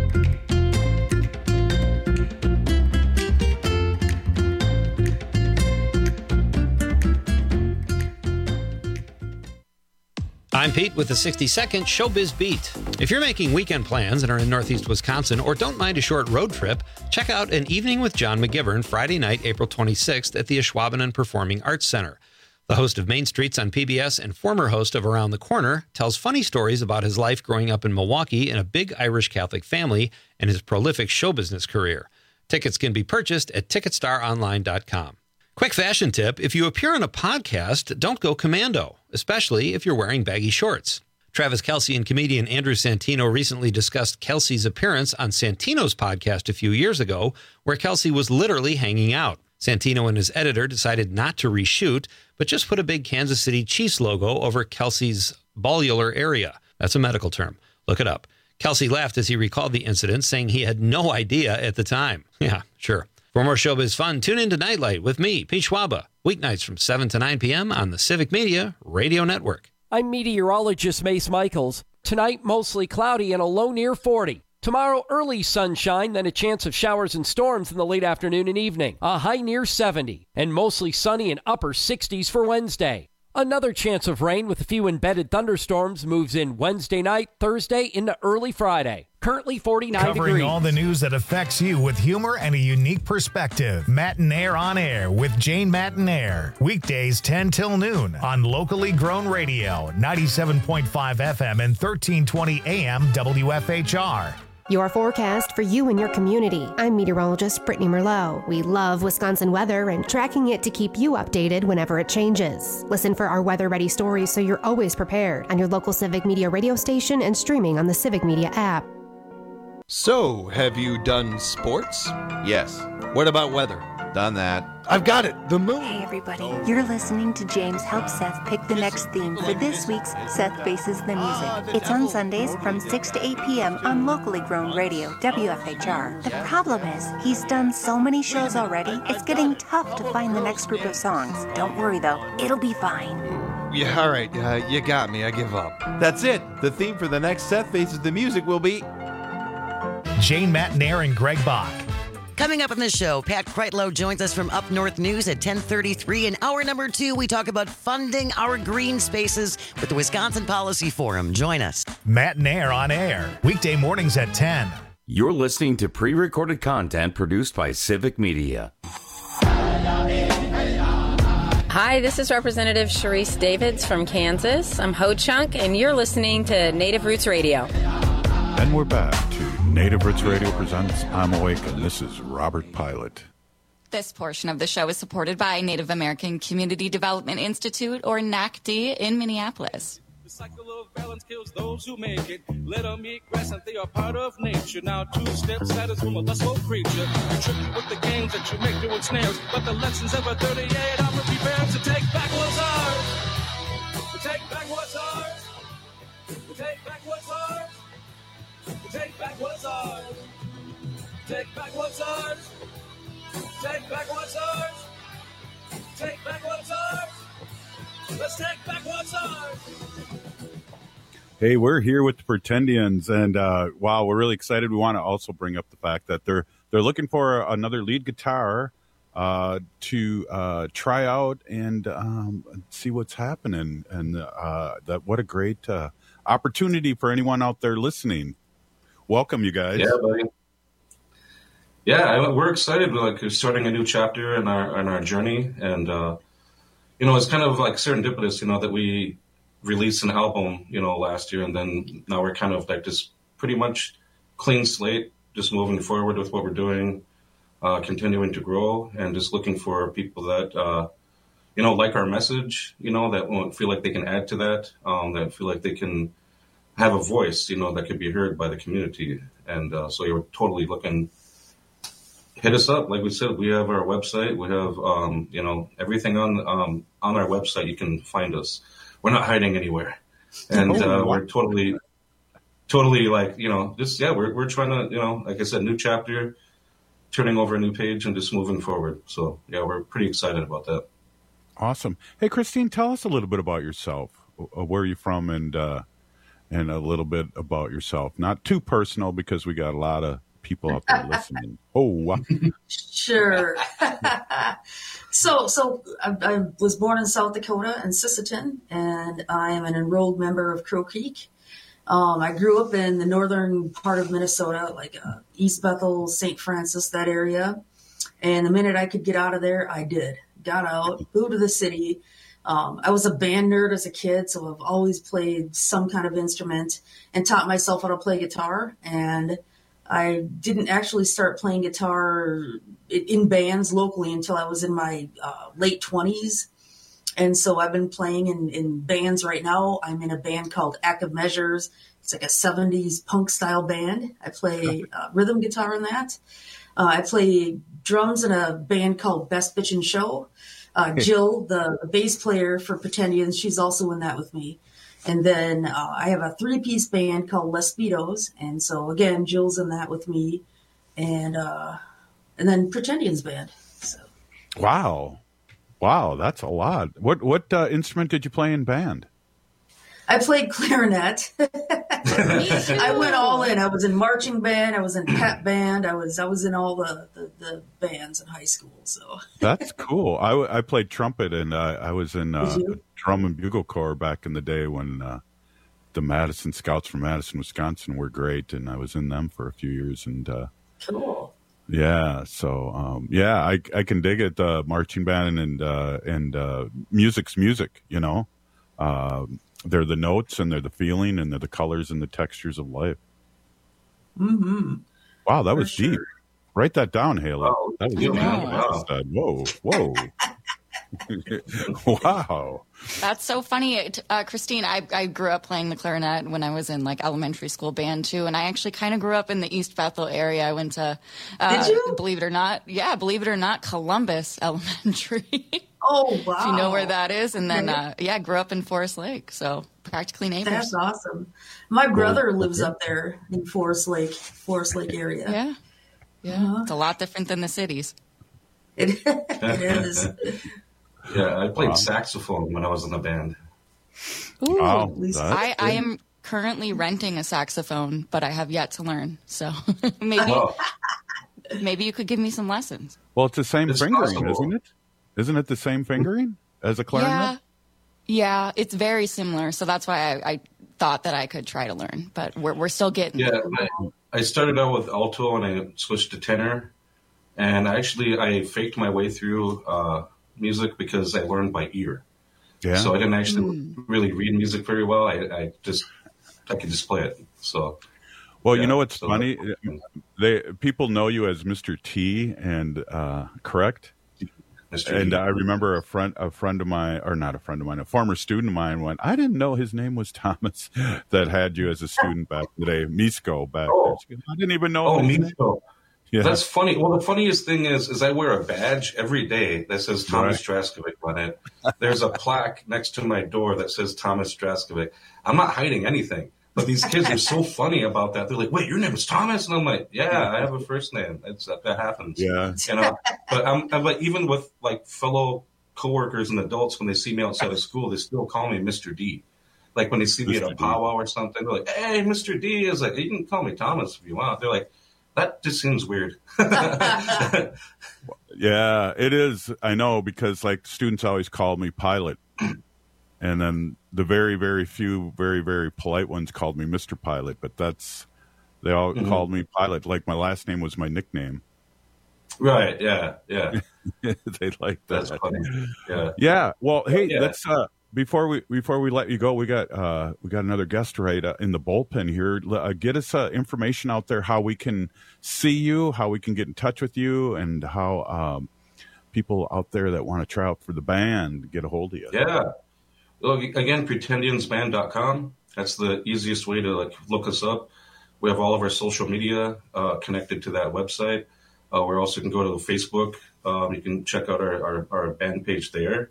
I'm Pete with the sixty second Showbiz Beat. If you're making weekend plans and are in Northeast Wisconsin or don't mind a short road trip, check out An Evening with John McGivern Friday night, April twenty-sixth at the Ashwaubenon Performing Arts Center. The host of Main Streets on P B S and former host of Around the Corner tells funny stories about his life growing up in Milwaukee in a big Irish Catholic family and his prolific show business career. Tickets can be purchased at ticket star online dot com. Quick fashion tip, if you appear on a podcast, don't go commando, especially if you're wearing baggy shorts. Travis Kelce and comedian Andrew Santino recently discussed Kelce's appearance on Santino's podcast a few years ago, where Kelce was literally hanging out. Santino and his editor decided not to reshoot, but just put a big Kansas City Chiefs logo over Kelce's ballular area. That's a medical term. Look it up. Kelce laughed as he recalled the incident, saying he had no idea at the time. Yeah, sure. For more showbiz fun, tune in to Nightlight with me, Pete Schwaba, weeknights from seven to nine p.m. on the Civic Media Radio Network. I'm meteorologist Mace Michaels. Tonight, mostly cloudy and a low near forty. Tomorrow, early sunshine, then a chance of showers and storms in the late afternoon and evening. A high near seventy, and mostly sunny and upper sixties for Wednesday. Another chance of rain with a few embedded thunderstorms moves in Wednesday night, Thursday into early Friday. Currently forty-nine Covering degrees. Covering all the news that affects you with humor and a unique perspective. Matinaire on Air with Jane Matinaire. Weekdays ten till noon on locally grown radio, ninety-seven point five F M and thirteen twenty A M W F H R. Your forecast for you and your community. I'm meteorologist Brittany Merlot. We love Wisconsin weather and tracking it to keep you updated whenever it changes. Listen for our weather-ready stories so you're always prepared on your local Civic Media radio station and streaming on the Civic Media app. So, have you done sports? Yes. What about weather? Done that. I've got it. The moon. Hey, everybody. You're listening to James help Seth pick the next theme for this week's Seth Faces the Music. It's on Sundays from six to eight p.m. on locally grown radio, W F H R. The problem is, he's done so many shows already, it's getting tough to find the next group of songs. Don't worry, though. It'll be fine. Yeah, all right. Uh, you got me. I give up. That's it. The theme for the next Seth Faces the Music will be Jane Matinaire and Greg Bach. Coming up on the show, Pat Kreitlow joins us from Up North News at ten thirty-three. In hour number two, we talk about funding our green spaces with the Wisconsin Policy Forum. Join us. Matinaire on Air, weekday mornings at ten. You're listening to pre-recorded content produced by Civic Media. Hi, this is Representative Sharice Davids from Kansas. I'm Ho Chunk, and you're listening to Native Roots Radio. And we're back to Native Roots Radio presents I'm Awake, and this is Robert Pilot. This portion of the show is supported by Native American Community Development Institute, or N A C D, in Minneapolis. The cycle of balance kills those who make it. Let them eat grass and they are part of nature. Now two steps that is from a lustful creature. You trick you with the games that you make doing snares. But the lessons of a thirty-eight, I'm prepared to take back what's ours. To take back what's ours. To take back what's ours. To take back what's ours. Take back what's ours. Take back what's ours. Take back what's ours. Let's take back what's ours. Hey, we're here with the Pretendians, and uh, wow, we're really excited. We want to also bring up the fact that they're they're looking for another lead guitar uh, to uh, try out and um, see what's happening. And uh, that what a great uh, opportunity for anyone out there listening. Welcome, you guys. Yeah, buddy. Yeah, I, we're excited. We're like starting a new chapter in our in our journey, and uh, you know, it's kind of like serendipitous, you know, that we released an album, you know, last year, and then now we're kind of like just pretty much clean slate, just moving forward with what we're doing, uh, continuing to grow, and just looking for people that uh, you know, like our message, you know, that won't feel like they can add to that, um, that feel like they can have a voice, you know, that could be heard by the community, and uh, so you're totally looking. Hit us up. Like we said, we have our website. We have, um, you know, everything on um, on our website. You can find us. We're not hiding anywhere. And uh, we're totally, totally like, you know, just, yeah, we're we're trying to, you know, like I said, new chapter, turning over a new page and just moving forward. So, yeah, we're pretty excited about that. Awesome. Hey, Christine, tell us a little bit about yourself. Where are you from, and uh, and a little bit about yourself. Not too personal, because we got a lot of people out there listening. Oh, wow. Sure. so, so I, I was born in South Dakota in Sisseton, and I am an enrolled member of Crow Creek. Um, I grew up in the northern part of Minnesota, like uh, East Bethel, Saint Francis, that area. And the minute I could get out of there, I did. Got out, moved to the city. Um, I was a band nerd as a kid, so I've always played some kind of instrument and taught myself how to play guitar. And I didn't actually start playing guitar in bands locally until I was in my uh, late twenties. And so I've been playing in, in bands right now. I'm in a band called Active Measures. It's like a seventies punk style band. I play uh, rhythm guitar in that. Uh, I play drums in a band called Best Bitchin' Show. Uh, Jill, the, the bass player for Pretendians, she's also in that with me. And then uh, I have a three-piece band called Les Speedos. And so, again, Jill's in that with me. And uh, and then Pretendians band. So. Wow. Wow, that's a lot. What what uh, instrument did you play in band? I played clarinet. I went all in. I was in marching band. I was in pep band. I was I was in all the, the, the bands in high school. So that's cool. I, I played trumpet, and uh, I was in uh, drum and bugle corps back in the day when uh, the Madison Scouts from Madison, Wisconsin were great, and I was in them for a few years. And uh, cool. Yeah, so um, yeah, I I can dig it. Uh, marching band and uh, and uh, music's music. You know. Uh, They're the notes, and they're the feeling, and they're the colors and the textures of life. Mm-hmm. Wow, that For was sure. deep. Write that down, Haley. Oh, that was yeah, deep. wow. Whoa, whoa. Wow. That's so funny. Uh, Christine, I, I grew up playing the clarinet when I was in like elementary school band too. And I actually kind of grew up in the East Bethel area. I went to, uh, Did you? believe it or not, yeah, believe it or not, Columbus Elementary. Oh, wow. If you know where that is. And then, Okay. uh, yeah, grew up in Forest Lake. So practically neighbors. That's awesome. My brother lives up there in Forest Lake, Forest Lake area. Yeah. Yeah. Uh-huh. It's a lot different than the cities. It, it is. Yeah, I played Wow. saxophone when I was in the band. Ooh, Wow, I, that's I good. am currently renting a saxophone, but I have yet to learn. So maybe Oh, maybe you could give me some lessons. Well, it's the same It's fingering, possible. isn't it? Isn't it the same fingering as a clarinet? Yeah, yeah, it's very similar. So that's why I, I thought that I could try to learn, but we're we're still getting. yeah. I, I started out with alto, and I switched to tenor. And actually, I faked my way through uh, music because I learned by ear. Yeah. So I didn't actually Mm. really read music very well. I, I just I could just play it. So. Well, yeah, you know what's so funny? They people know you as Mister T, and uh, correct. Mister And T. I remember a friend, a friend of mine, or not a friend of mine, a former student of mine went, I didn't know his name was Thomas, that had you as a student back in the day. Misko back Oh. there. She goes, I didn't even know. Oh, his name. Misko. Yeah. That's funny. Well, the funniest thing is, is I wear a badge every day that says Thomas Draskovic on it. There's a plaque next to my door that says Thomas Draskovic. I'm not hiding anything. But these kids are so funny about that. They're like, "Wait, your name is Thomas?" And I'm like, "Yeah, I have a first name. It's that, that happens." Yeah, you know. But I'm, I'm like, even with like fellow coworkers and adults, when they see me outside of school, they still call me Mister D. Like when they see me at a powwow or something, they're like, "Hey, Mister D." Is like, you can call me Thomas if you want. They're like, that just seems weird. Yeah, it is. I know, because like students always called me Pilot. And then the very, very few, very, very polite ones called me Mister Pilot, but that's, they all Mhm. called me Pilot. Like my last name was my nickname. Right. Yeah. Yeah. They like that. That's funny. Yeah. Yeah. Well, hey, Yeah. let's, uh, before we, before we let you go, we got, uh, we got another guest right uh, in the bullpen here. Uh, get us uh, information out there, how we can see you, how we can get in touch with you, and how, um, people out there that want to try out for the band get a hold of you. Yeah. Well, again, pretendians band dot com. That's the easiest way to like look us up. We have all of our social media uh, connected to that website. Uh, we also can go to Facebook. Um, you can check out our, our, our band page there.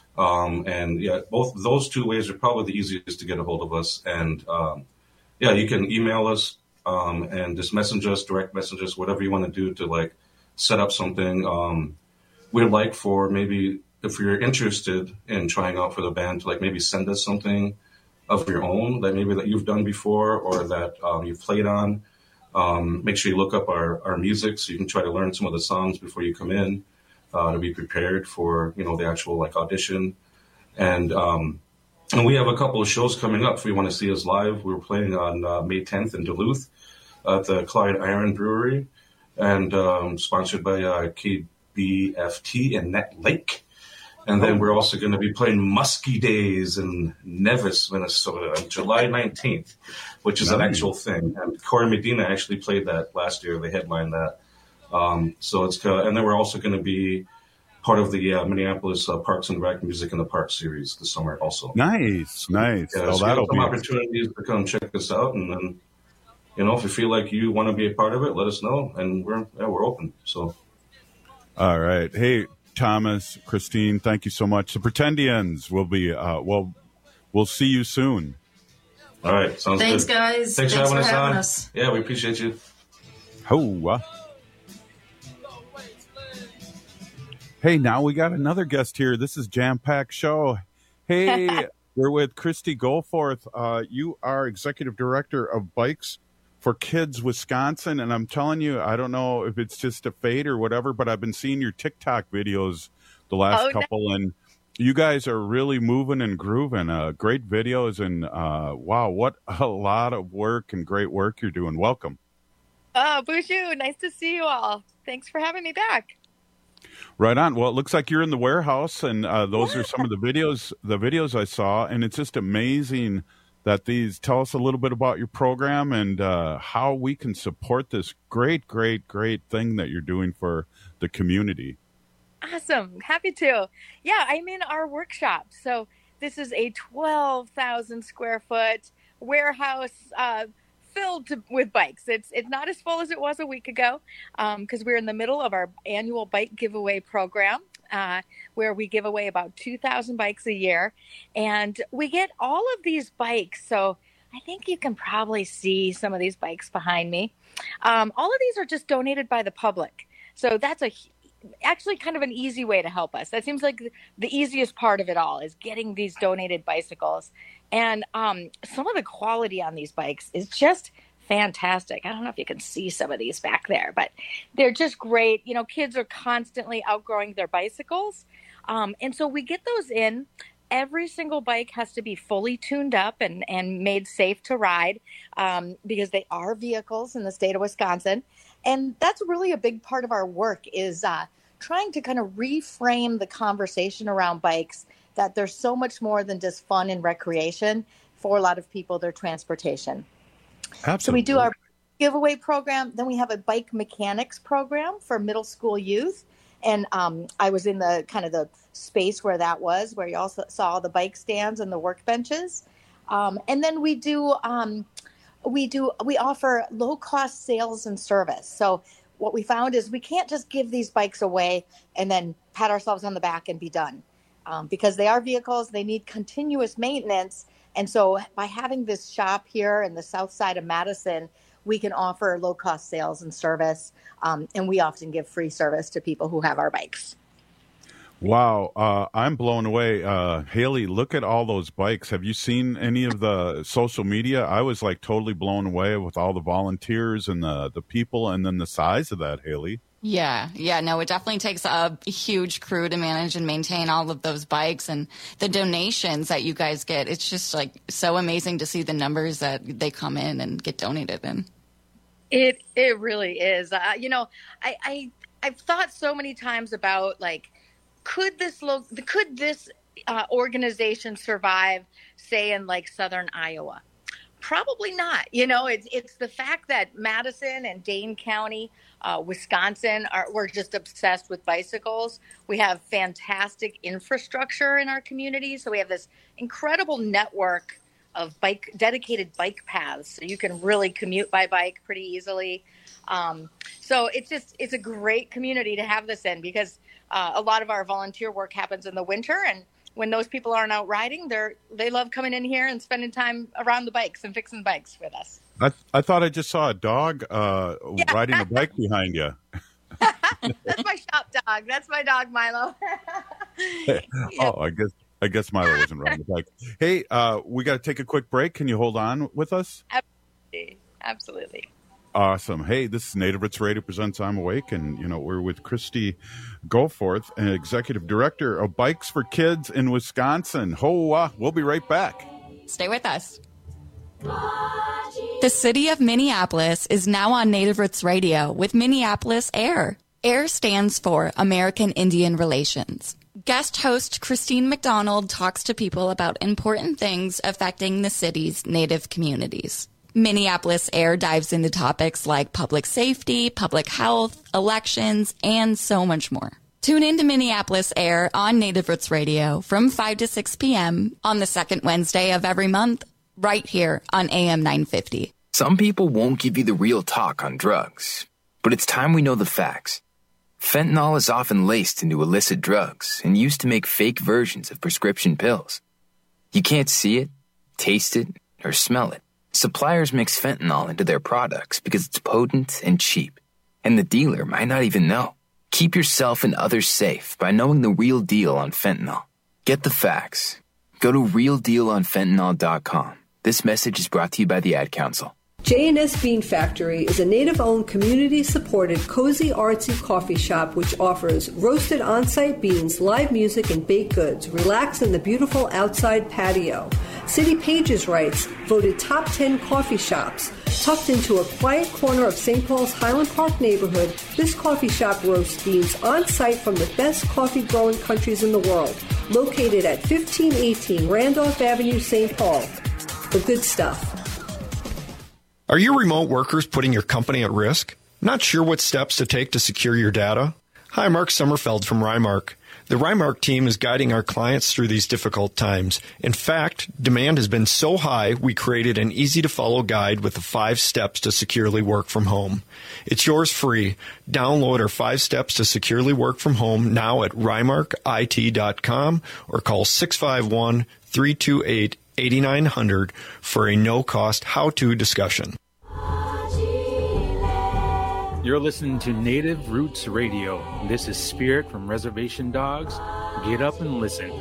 Um, and yeah, both those two ways are probably the easiest to get a hold of us. And um, yeah, you can email us um, and just message us, direct message us, whatever you want to do to like set up something. Um, we'd like for maybe, if you're interested in trying out for the band, to like maybe send us something of your own that maybe that you've done before or that um, you've played on. Um, make sure you look up our, our music so you can try to learn some of the songs before you come in uh, to be prepared for, you know, the actual like audition. And um, and we have a couple of shows coming up if you want to see us live. We're playing on uh, May tenth in Duluth at the Clyde Iron Brewery, and um, sponsored by uh, K B F T and Net Lake. And then we're also going to be playing Muskie Days in Nevis, Minnesota on July nineteenth, which is an Nice. actual thing. And Corey Medina actually played that last year. They headlined that. Um, so it's uh, and then we're also going to be part of the uh, Minneapolis uh, Parks and Rec Music in the Park series this summer also. Nice, nice. Yeah, oh, so that'll some be opportunities to come check us out. And then, you know, if you feel like you want to be a part of it, let us know. And we're, yeah, we're open. So. all right. Hey, Thomas, Christine, thank you so much. The Pretendians will be, uh, well, we'll see you soon. All right. Sounds Thanks, good. guys. Thanks, Thanks for having for us having on. us. Yeah, we appreciate you. Ho. uh. Hey, now we got another guest here. This is Jam Pack Show. Hey, we're with Christy Goforth. Uh, you are executive director of Bikes for Kids Wisconsin, and I'm telling you, I don't know if it's just a fade or whatever, but I've been seeing your TikTok videos the last Oh, no. couple, and you guys are really moving and grooving. Uh, great videos, and uh, wow, what a lot of work and great work you're doing. Welcome. Oh, Bonjour. Nice to see you all. Thanks for having me back. Right on. Well, it looks like you're in the warehouse, and uh, those are some of the videos. The videos I saw, and it's just amazing that these. Tell us a little bit about your program and uh, how we can support this great, great, great thing that you're doing for the community. Awesome. Happy to. Yeah, I'm in our workshop. So this is a twelve thousand square foot warehouse uh, filled to, with bikes. It's it's not as full as it was a week ago because um, we're in the middle of our annual bike giveaway program uh, where we give away about two thousand bikes a year. And we get all of these bikes. So I think you can probably see some of these bikes behind me. Um, all of these are just donated by the public. So that's a actually kind of an easy way to help us. That seems like the easiest part of it all is getting these donated bicycles. And um, some of the quality on these bikes is just fantastic. I don't know if you can see some of these back there, but they're just great. You know, kids are constantly outgrowing their bicycles. Um, and so we get those in. Every single bike has to be fully tuned up and, and made safe to ride um, because they are vehicles in the state of Wisconsin. And that's really a big part of our work is uh, trying to kind of reframe the conversation around bikes, that there's so much more than just fun and recreation. For a lot of people, their transportation. Absolutely. So we do our giveaway program. Then we have a bike mechanics program for middle school youth. And um, I was in the kind of the space where that was, where you also saw the bike stands and the workbenches. Um, and then we do, um, we do, we offer low cost sales and service. So what we found is we can't just give these bikes away and then pat ourselves on the back and be done, um, because they are vehicles. They need continuous maintenance. And so by having this shop here in the south side of Madison, we can offer low-cost sales and service, um, and we often give free service to people who have our bikes. Wow, uh, I'm blown away. Uh, Haley, look at all those bikes. Have you seen any of the social media? I was like totally blown away with all the volunteers and the, the people, and then the size of that, Haley. Yeah, yeah, no, it definitely takes a huge crew to manage and maintain all of those bikes, and the donations that you guys get. It's just like so amazing to see the numbers that they come in and get donated in. It it really is. Uh, you know, I, I I've thought so many times about like, could this lo- could this uh, organization survive, say, in like southern Iowa? Probably not. You know, it's it's the fact that Madison and Dane County, uh, Wisconsin, are we're just obsessed with bicycles. We have fantastic infrastructure in our community, so we have this incredible network of bike dedicated bike paths, so you can really commute by bike pretty easily. Um, so it's just it's a great community to have this in, because uh, a lot of our volunteer work happens in the winter, and when those people aren't out riding, they're they love coming in here and spending time around the bikes and fixing bikes with us. I I thought I just saw a dog uh, yeah. riding a bike behind you. That's my shop dog. That's my dog, Milo. Yep. Oh, I guess I guess Milo wasn't riding the bike. Hey, uh, we got to take a quick break. Can you hold on with us? Absolutely. Absolutely. Awesome. Hey, this is Native Roots Radio presents I'm Awake, and you know we're with Christy Goforth, an executive director of Bikes for Kids in Wisconsin. Ho, uh, we'll be right back. Stay with us. The city of Minneapolis is now on Native Roots Radio with Minneapolis Air. AIR stands for American Indian Relations. Guest host Christine McDonald talks to people about important things affecting the city's Native communities. Minneapolis Air dives into topics like public safety, public health, elections, and so much more. Tune in to Minneapolis Air on Native Roots Radio from five to six p.m. on the second Wednesday of every month, right here on A M nine fifty. Some people won't give you the real talk on drugs, but it's time we know the facts. Fentanyl is often laced into illicit drugs and used to make fake versions of prescription pills. You can't see it, taste it, or smell it. Suppliers mix fentanyl into their products because it's potent and cheap, and the dealer might not even know. Keep yourself and others safe by knowing the real deal on fentanyl. Get the facts. Go to real deal on fentanyl dot com. This message is brought to you by the Ad Council. J and S Bean Factory is a Native-owned, community-supported, cozy, artsy coffee shop which offers roasted on-site beans, live music, and baked goods. Relax in the beautiful outside patio. City Pages writes, voted top ten coffee shops. Tucked into a quiet corner of Saint Paul's Highland Park neighborhood, this coffee shop roasts beans on-site from the best coffee-growing countries in the world. Located at fifteen eighteen Randolph Avenue, Saint Paul. The good stuff. Are your remote workers putting your company at risk? Not sure what steps to take to secure your data? Hi, Mark Sommerfeld from Rymark. The Rymark team is guiding our clients through these difficult times. In fact, demand has been so high, we created an easy-to-follow guide with the five steps to securely work from home. It's yours free. Download our five steps to securely work from home now at rymark I T dot com or call six five one, three two eight, eight nine zero zero for a no-cost how-to discussion. You're listening to Native Roots Radio. This is Spirit from Reservation Dogs. Get up and listen.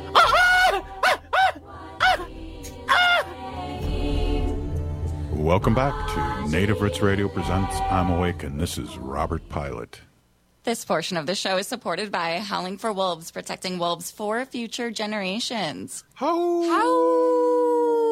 Welcome back to Native Roots Radio presents I'm Awake, and this is Robert Pilot. This portion of the show is supported by Howling for Wolves, protecting wolves for future generations. How? How?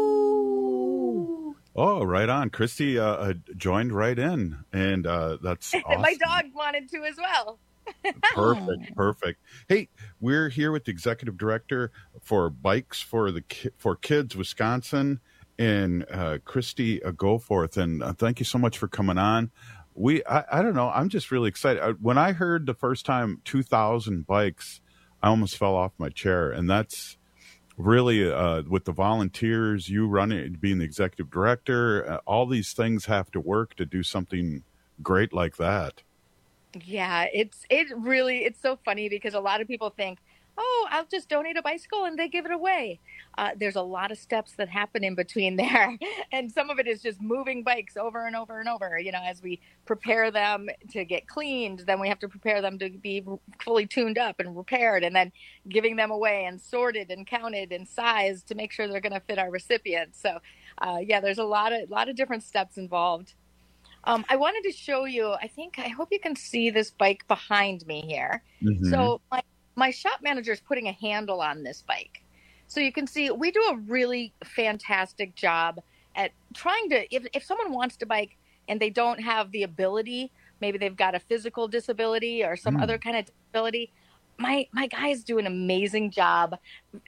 Oh, right on. Christy uh, uh, joined right in, and uh, that's awesome. My dog wanted to as well. Perfect, perfect. Hey, we're here with the executive director for Bikes for the Ki- for Kids Wisconsin, and uh, Christy uh, Goforth. And uh, thank you so much for coming on. We, I, I don't know, I'm just really excited. Uh, When I heard the first time two thousand bikes, I almost fell off my chair, and that's really uh, with the volunteers, you running, being the executive director, uh, all these things have to work to do something great like that. Yeah, it's it really it's so funny because a lot of people think, oh, I'll just donate a bicycle and they give it away. Uh, there's a lot of steps that happen in between there, and some of it is just moving bikes over and over and over. You know, as we prepare them to get cleaned, then we have to prepare them to be fully tuned up and repaired, and then giving them away and sorted and counted and sized to make sure they're going to fit our recipients. So, uh, yeah, there's a lot of lot of different steps involved. Um, I wanted to show you, I think, I hope you can see this bike behind me here. Mhm. So my, my shop manager is putting a handle on this bike. So you can see we do a really fantastic job at trying to, if, if someone wants to bike and they don't have the ability, maybe they've got a physical disability or some Mm. other kind of disability, my, my guys do an amazing job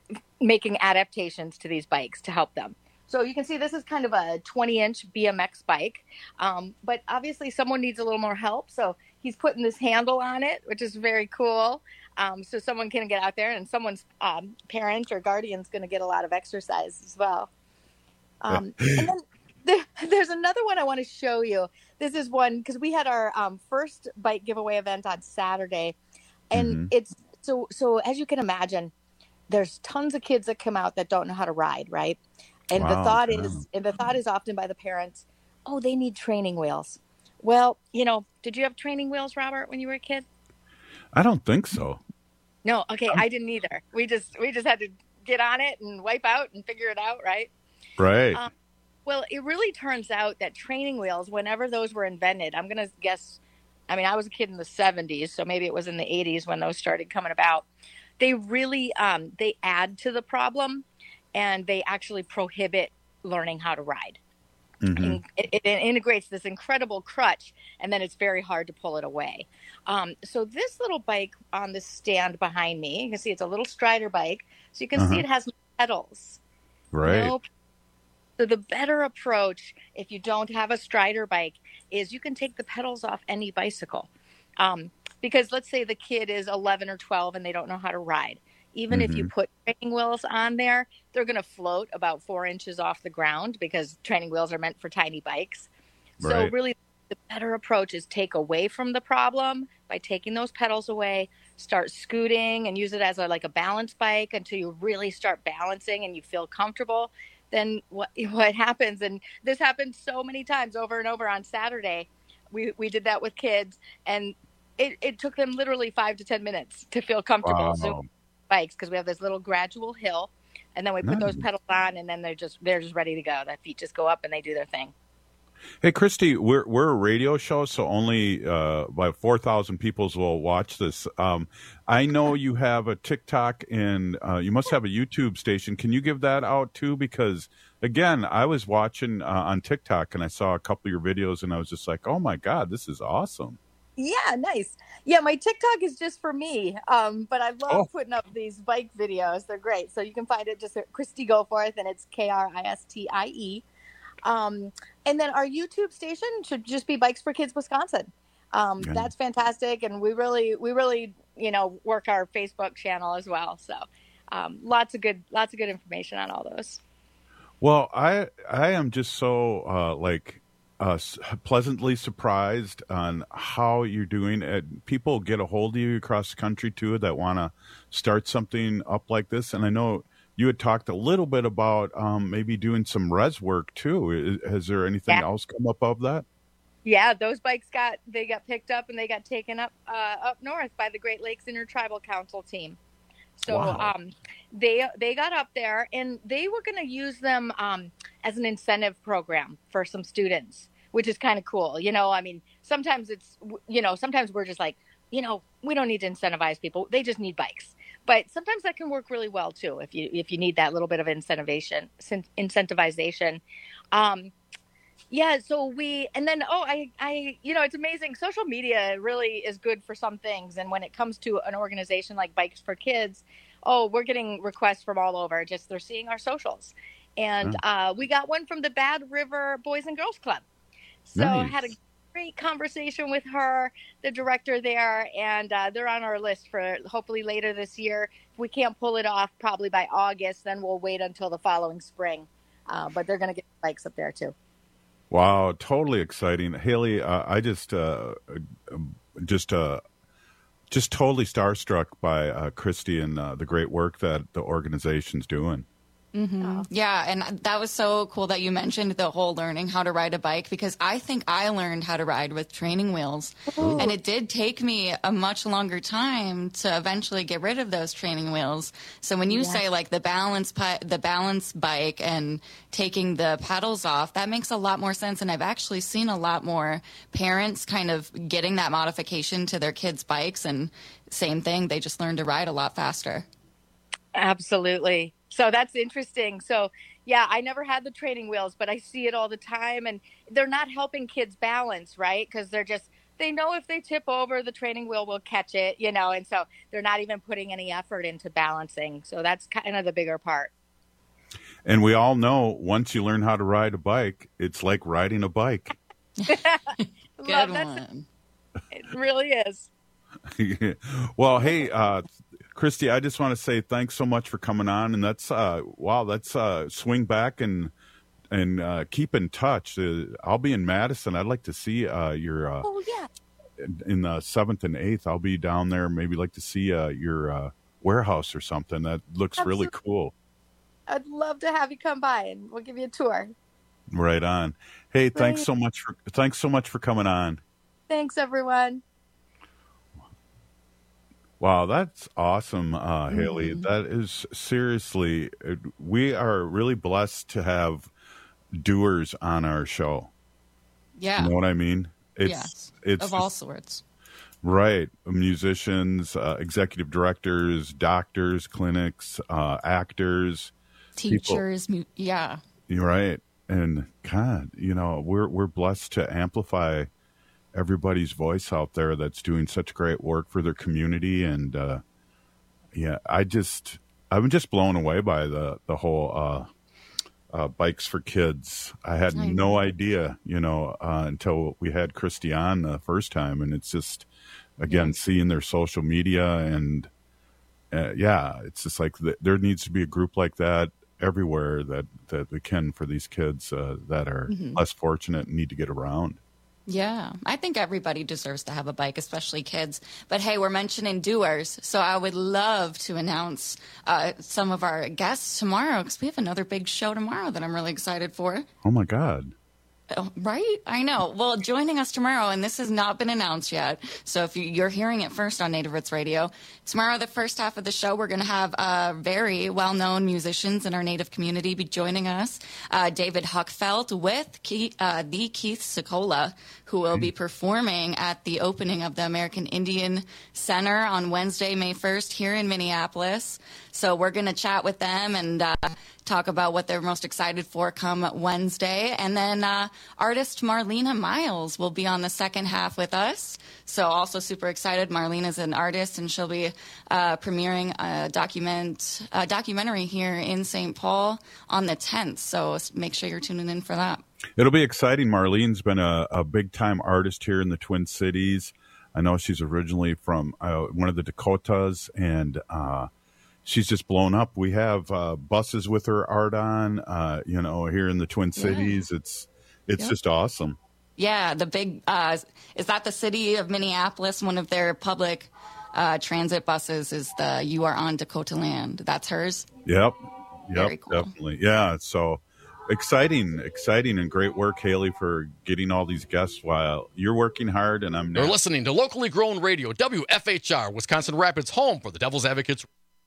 making adaptations to these bikes to help them. So you can see this is kind of a twenty inch B M X bike, um, but obviously someone needs a little more help. So he's putting this handle on it, which is very cool. Um, so someone can get out there and someone's um, parent or guardian's going to get a lot of exercise as well. Um, and then there, there's another one I want to show you. This is one because we had our um, first bike giveaway event on Saturday. And Mhm. it's so, so as you can imagine, there's tons of kids that come out that don't know how to ride, right? And the Wow, thought yeah. is, and the thought is often by the parents, oh, they need training wheels. Well, you know, did you have training wheels, Robert, when you were a kid? I don't think so. No, okay, I didn't either. We just we just had to get on it and wipe out and figure it out, right? Right. Um, well, it really turns out that training wheels, whenever those were invented, I'm going to guess, I mean, I was a kid in the seventies, so maybe it was in the eighties when those started coming about. They really, um, they add to the problem, and they actually prohibit learning how to ride. Mhm. It, it integrates this incredible crutch, and then it's very hard to pull it away. Um, so this little bike on the stand behind me, you can see it's a little Strider bike. So you can see Uh-huh. it has no pedals. Right. No. So the better approach, if you don't have a Strider bike, is you can take the pedals off any bicycle. Um, because let's say the kid is eleven or twelve and they don't know how to ride. Even if you Mhm. put training wheels on there, they're going to float about four inches off the ground because training wheels are meant for tiny bikes. So Right. really, the better approach is take away from the problem by taking those pedals away, start scooting and use it as a, like a balance bike until you really start balancing and you feel comfortable. Then what what happens, and this happened so many times over and over on Saturday, we, we did that with kids, and it, it took them literally five to ten minutes to feel comfortable. Wow. So bikes, because we have this little gradual hill, and then we put those Nice. pedals on, and then they're just they're just ready to go. Their feet just go up and they do their thing. Hey, Christy, we're we're a radio show, so only uh, about four thousand people will watch this. Um, I know you have a TikTok and uh, you must have a YouTube station. Can you give that out too? Because again, I was watching uh, on TikTok and I saw a couple of your videos, and I was just like, "Oh my God, this is awesome!" Yeah, nice. Yeah, my TikTok is just for me, um, but I love Oh. putting up these bike videos. They're great. So you can find it just at Christy Goforth, and it's K R I S T I E. Um, and then our YouTube station should just be Bikes for Kids Wisconsin. Um, Okay. That's fantastic, and we really, we really, you know, work our Facebook channel as well. So um, lots of good, lots of good information on all those. Well, I I am just so uh, like uh, s- pleasantly surprised on how you're doing. And people get a hold of you across the country too that want to start something up like this. And I know you had talked a little bit about um, maybe doing some res work too. I- Has there anything Yeah. else come up of that? Yeah, those bikes got they got picked up and they got taken up uh, up north by the Great Lakes Intertribal Council team. So Wow. um, they they got up there and they were going to use them um, as an incentive program for some students, which is kind of cool. You know, I mean, sometimes it's you know sometimes we're just like you know we don't need to incentivize people; they just need bikes. But sometimes that can work really well too if you if you need that little bit of incentivization incentivization. Um, Yeah, so we, and then, oh, I, I, you know, it's amazing. Social media really is good for some things. And when it comes to an organization like Bikes for Kids, oh, we're getting requests from all over. Just they're seeing our socials. And uh, we got one from the Bad River Boys and Girls Club. So I Nice. had a great conversation with her, the director there, and uh, they're on our list for hopefully later this year. If we can't pull it off probably by August, then we'll wait until the following spring. Uh, but they're going to get bikes up there too. Wow, totally exciting, Haley. Uh, I just, uh, just, uh, just totally starstruck by uh, Christy and uh, the great work that the organization's doing. Mm-hmm. Yeah, and that was so cool that you mentioned the whole learning how to ride a bike, because I think I learned how to ride with training wheels. Ooh. And it did take me a much longer time to eventually get rid of those training wheels. So when you Yeah. say like the balance pi- the balance bike and taking the pedals off, that makes a lot more sense. And I've actually seen a lot more parents kind of getting that modification to their kids' bikes, and same thing, they just learn to ride a lot faster. Absolutely. So that's interesting. So yeah, I never had the training wheels, but I see it all the time, and they're not helping kids balance, right? Because they're just, they know if they tip over, the training wheel will catch it, you know, and so they're not even putting any effort into balancing. So that's kind of the bigger part. And we all know once you learn how to ride a bike, it's like riding a bike. Good Love, that's- one. It really is. Well, hey, uh, Christy, I just want to say thanks so much for coming on, and that's uh, wow, that's uh, swing back and and uh, keep in touch. Uh, I'll be in Madison. I'd like to see uh, your uh, Oh yeah. in, in the seventh and eighth. I'll be down there. Maybe like to see uh, your uh, warehouse or something. That looks really Absolutely. cool. I'd love to have you come by and we'll give you a tour. Right on. Hey, thanks Great. so much for thanks so much for coming on. Thanks, everyone. Wow, that's awesome, uh, Haley. That is seriously, it- we are really blessed to have doers on our show. Yeah. You know what I mean? It's, yes. it's Of all just- sorts. right. Musicians, uh, executive directors, doctors, clinics, uh, actors, people- Teachers, mu- yeah. You're right. And God, you know, we're we're blessed to amplify everybody's voice out there that's doing such great work for their community. And uh, yeah, I just I'm just blown away by the the whole uh, uh, Bikes for Kids. I had I no know. idea, you know, uh, until we had Christy on the first time, and it's just again seeing their social media and uh, yeah, it's just like th- there needs to be a group like that everywhere that that we can for these kids uh, that are Mhm. less fortunate and need to get around. Yeah, I think everybody deserves to have a bike, especially kids. But hey, we're mentioning doers, so I would love to announce uh, some of our guests tomorrow, because we have another big show tomorrow that I'm really excited for. Oh my God. Oh, right? I know. Well, joining us tomorrow, and this has not been announced yet, so if you, you're hearing it first on Native Roots Radio, tomorrow, the first half of the show, we're going to have uh, very well-known musicians in our Native community be joining us. Uh, David Huckfeld with Keith, uh, the Keith Sokola, who will be performing at the opening of the American Indian Center on Wednesday, May first, here in Minneapolis. So we're going to chat with them and uh, talk about what they're most excited for come Wednesday. And then uh, artist Marlena Miles will be on the second half with us. So also super excited. Marlena's an artist, and she'll be uh, premiering a document a documentary here in Saint Paul on the tenth. So make sure you're tuning in for that. It'll be exciting. Marlene's been a, a big time artist here in the Twin Cities. I know she's originally from uh, one of the Dakotas, and uh, she's just blown up. We have uh, buses with her art on, uh, you know, here in the Twin Cities. It's it's Yep. just awesome. Yeah, the big, uh, is that the city of Minneapolis? One of their public uh, transit buses is the You Are on Dakota Land. That's hers? Yep. Yep. Very cool. Definitely. Yeah. So exciting, exciting, and great work, Haley, for getting all these guests while you're working hard and I'm You're not. listening to locally grown radio, W F H R, Wisconsin Rapids, home for the Devil's Advocates.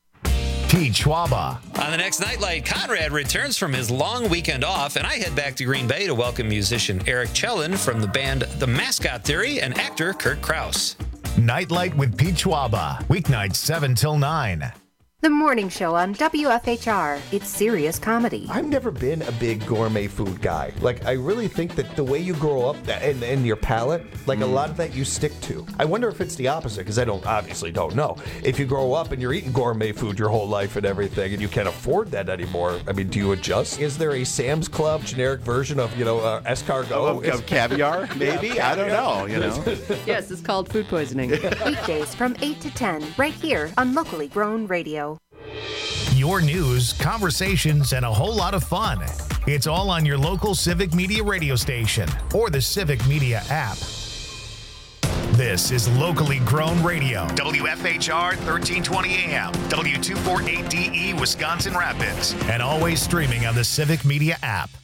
Pete Schwaba. On the next Nightlight, Conrad returns from his long weekend off, and I head back to Green Bay to welcome musician Eric Chellin from the band The Mascot Theory and actor Kurt Krause. Nightlight with Pete Schwaba. Weeknights seven till nine. The morning show on W F H R. It's serious comedy. I've never been a big gourmet food guy. Like, I really think that the way you grow up and, and your palate, like mm. a lot of that you stick to. I wonder if it's the opposite, because I don't obviously don't know. If you grow up and you're eating gourmet food your whole life and everything, and you can't afford that anymore, I mean, do you adjust? Is there a Sam's Club generic version of, you know, uh, escargot? Of, of caviar, maybe? Yeah, I don't know, you know. Yes, it's called food poisoning. Weekdays from eight to ten, right here on Locally Grown Radio. Your news, conversations, and a whole lot of fun. It's all on your local Civic Media radio station or the Civic Media app. This is Locally Grown Radio, W F H R thirteen twenty A M, W two forty-eight D E, Wisconsin Rapids, and always streaming on the Civic Media app.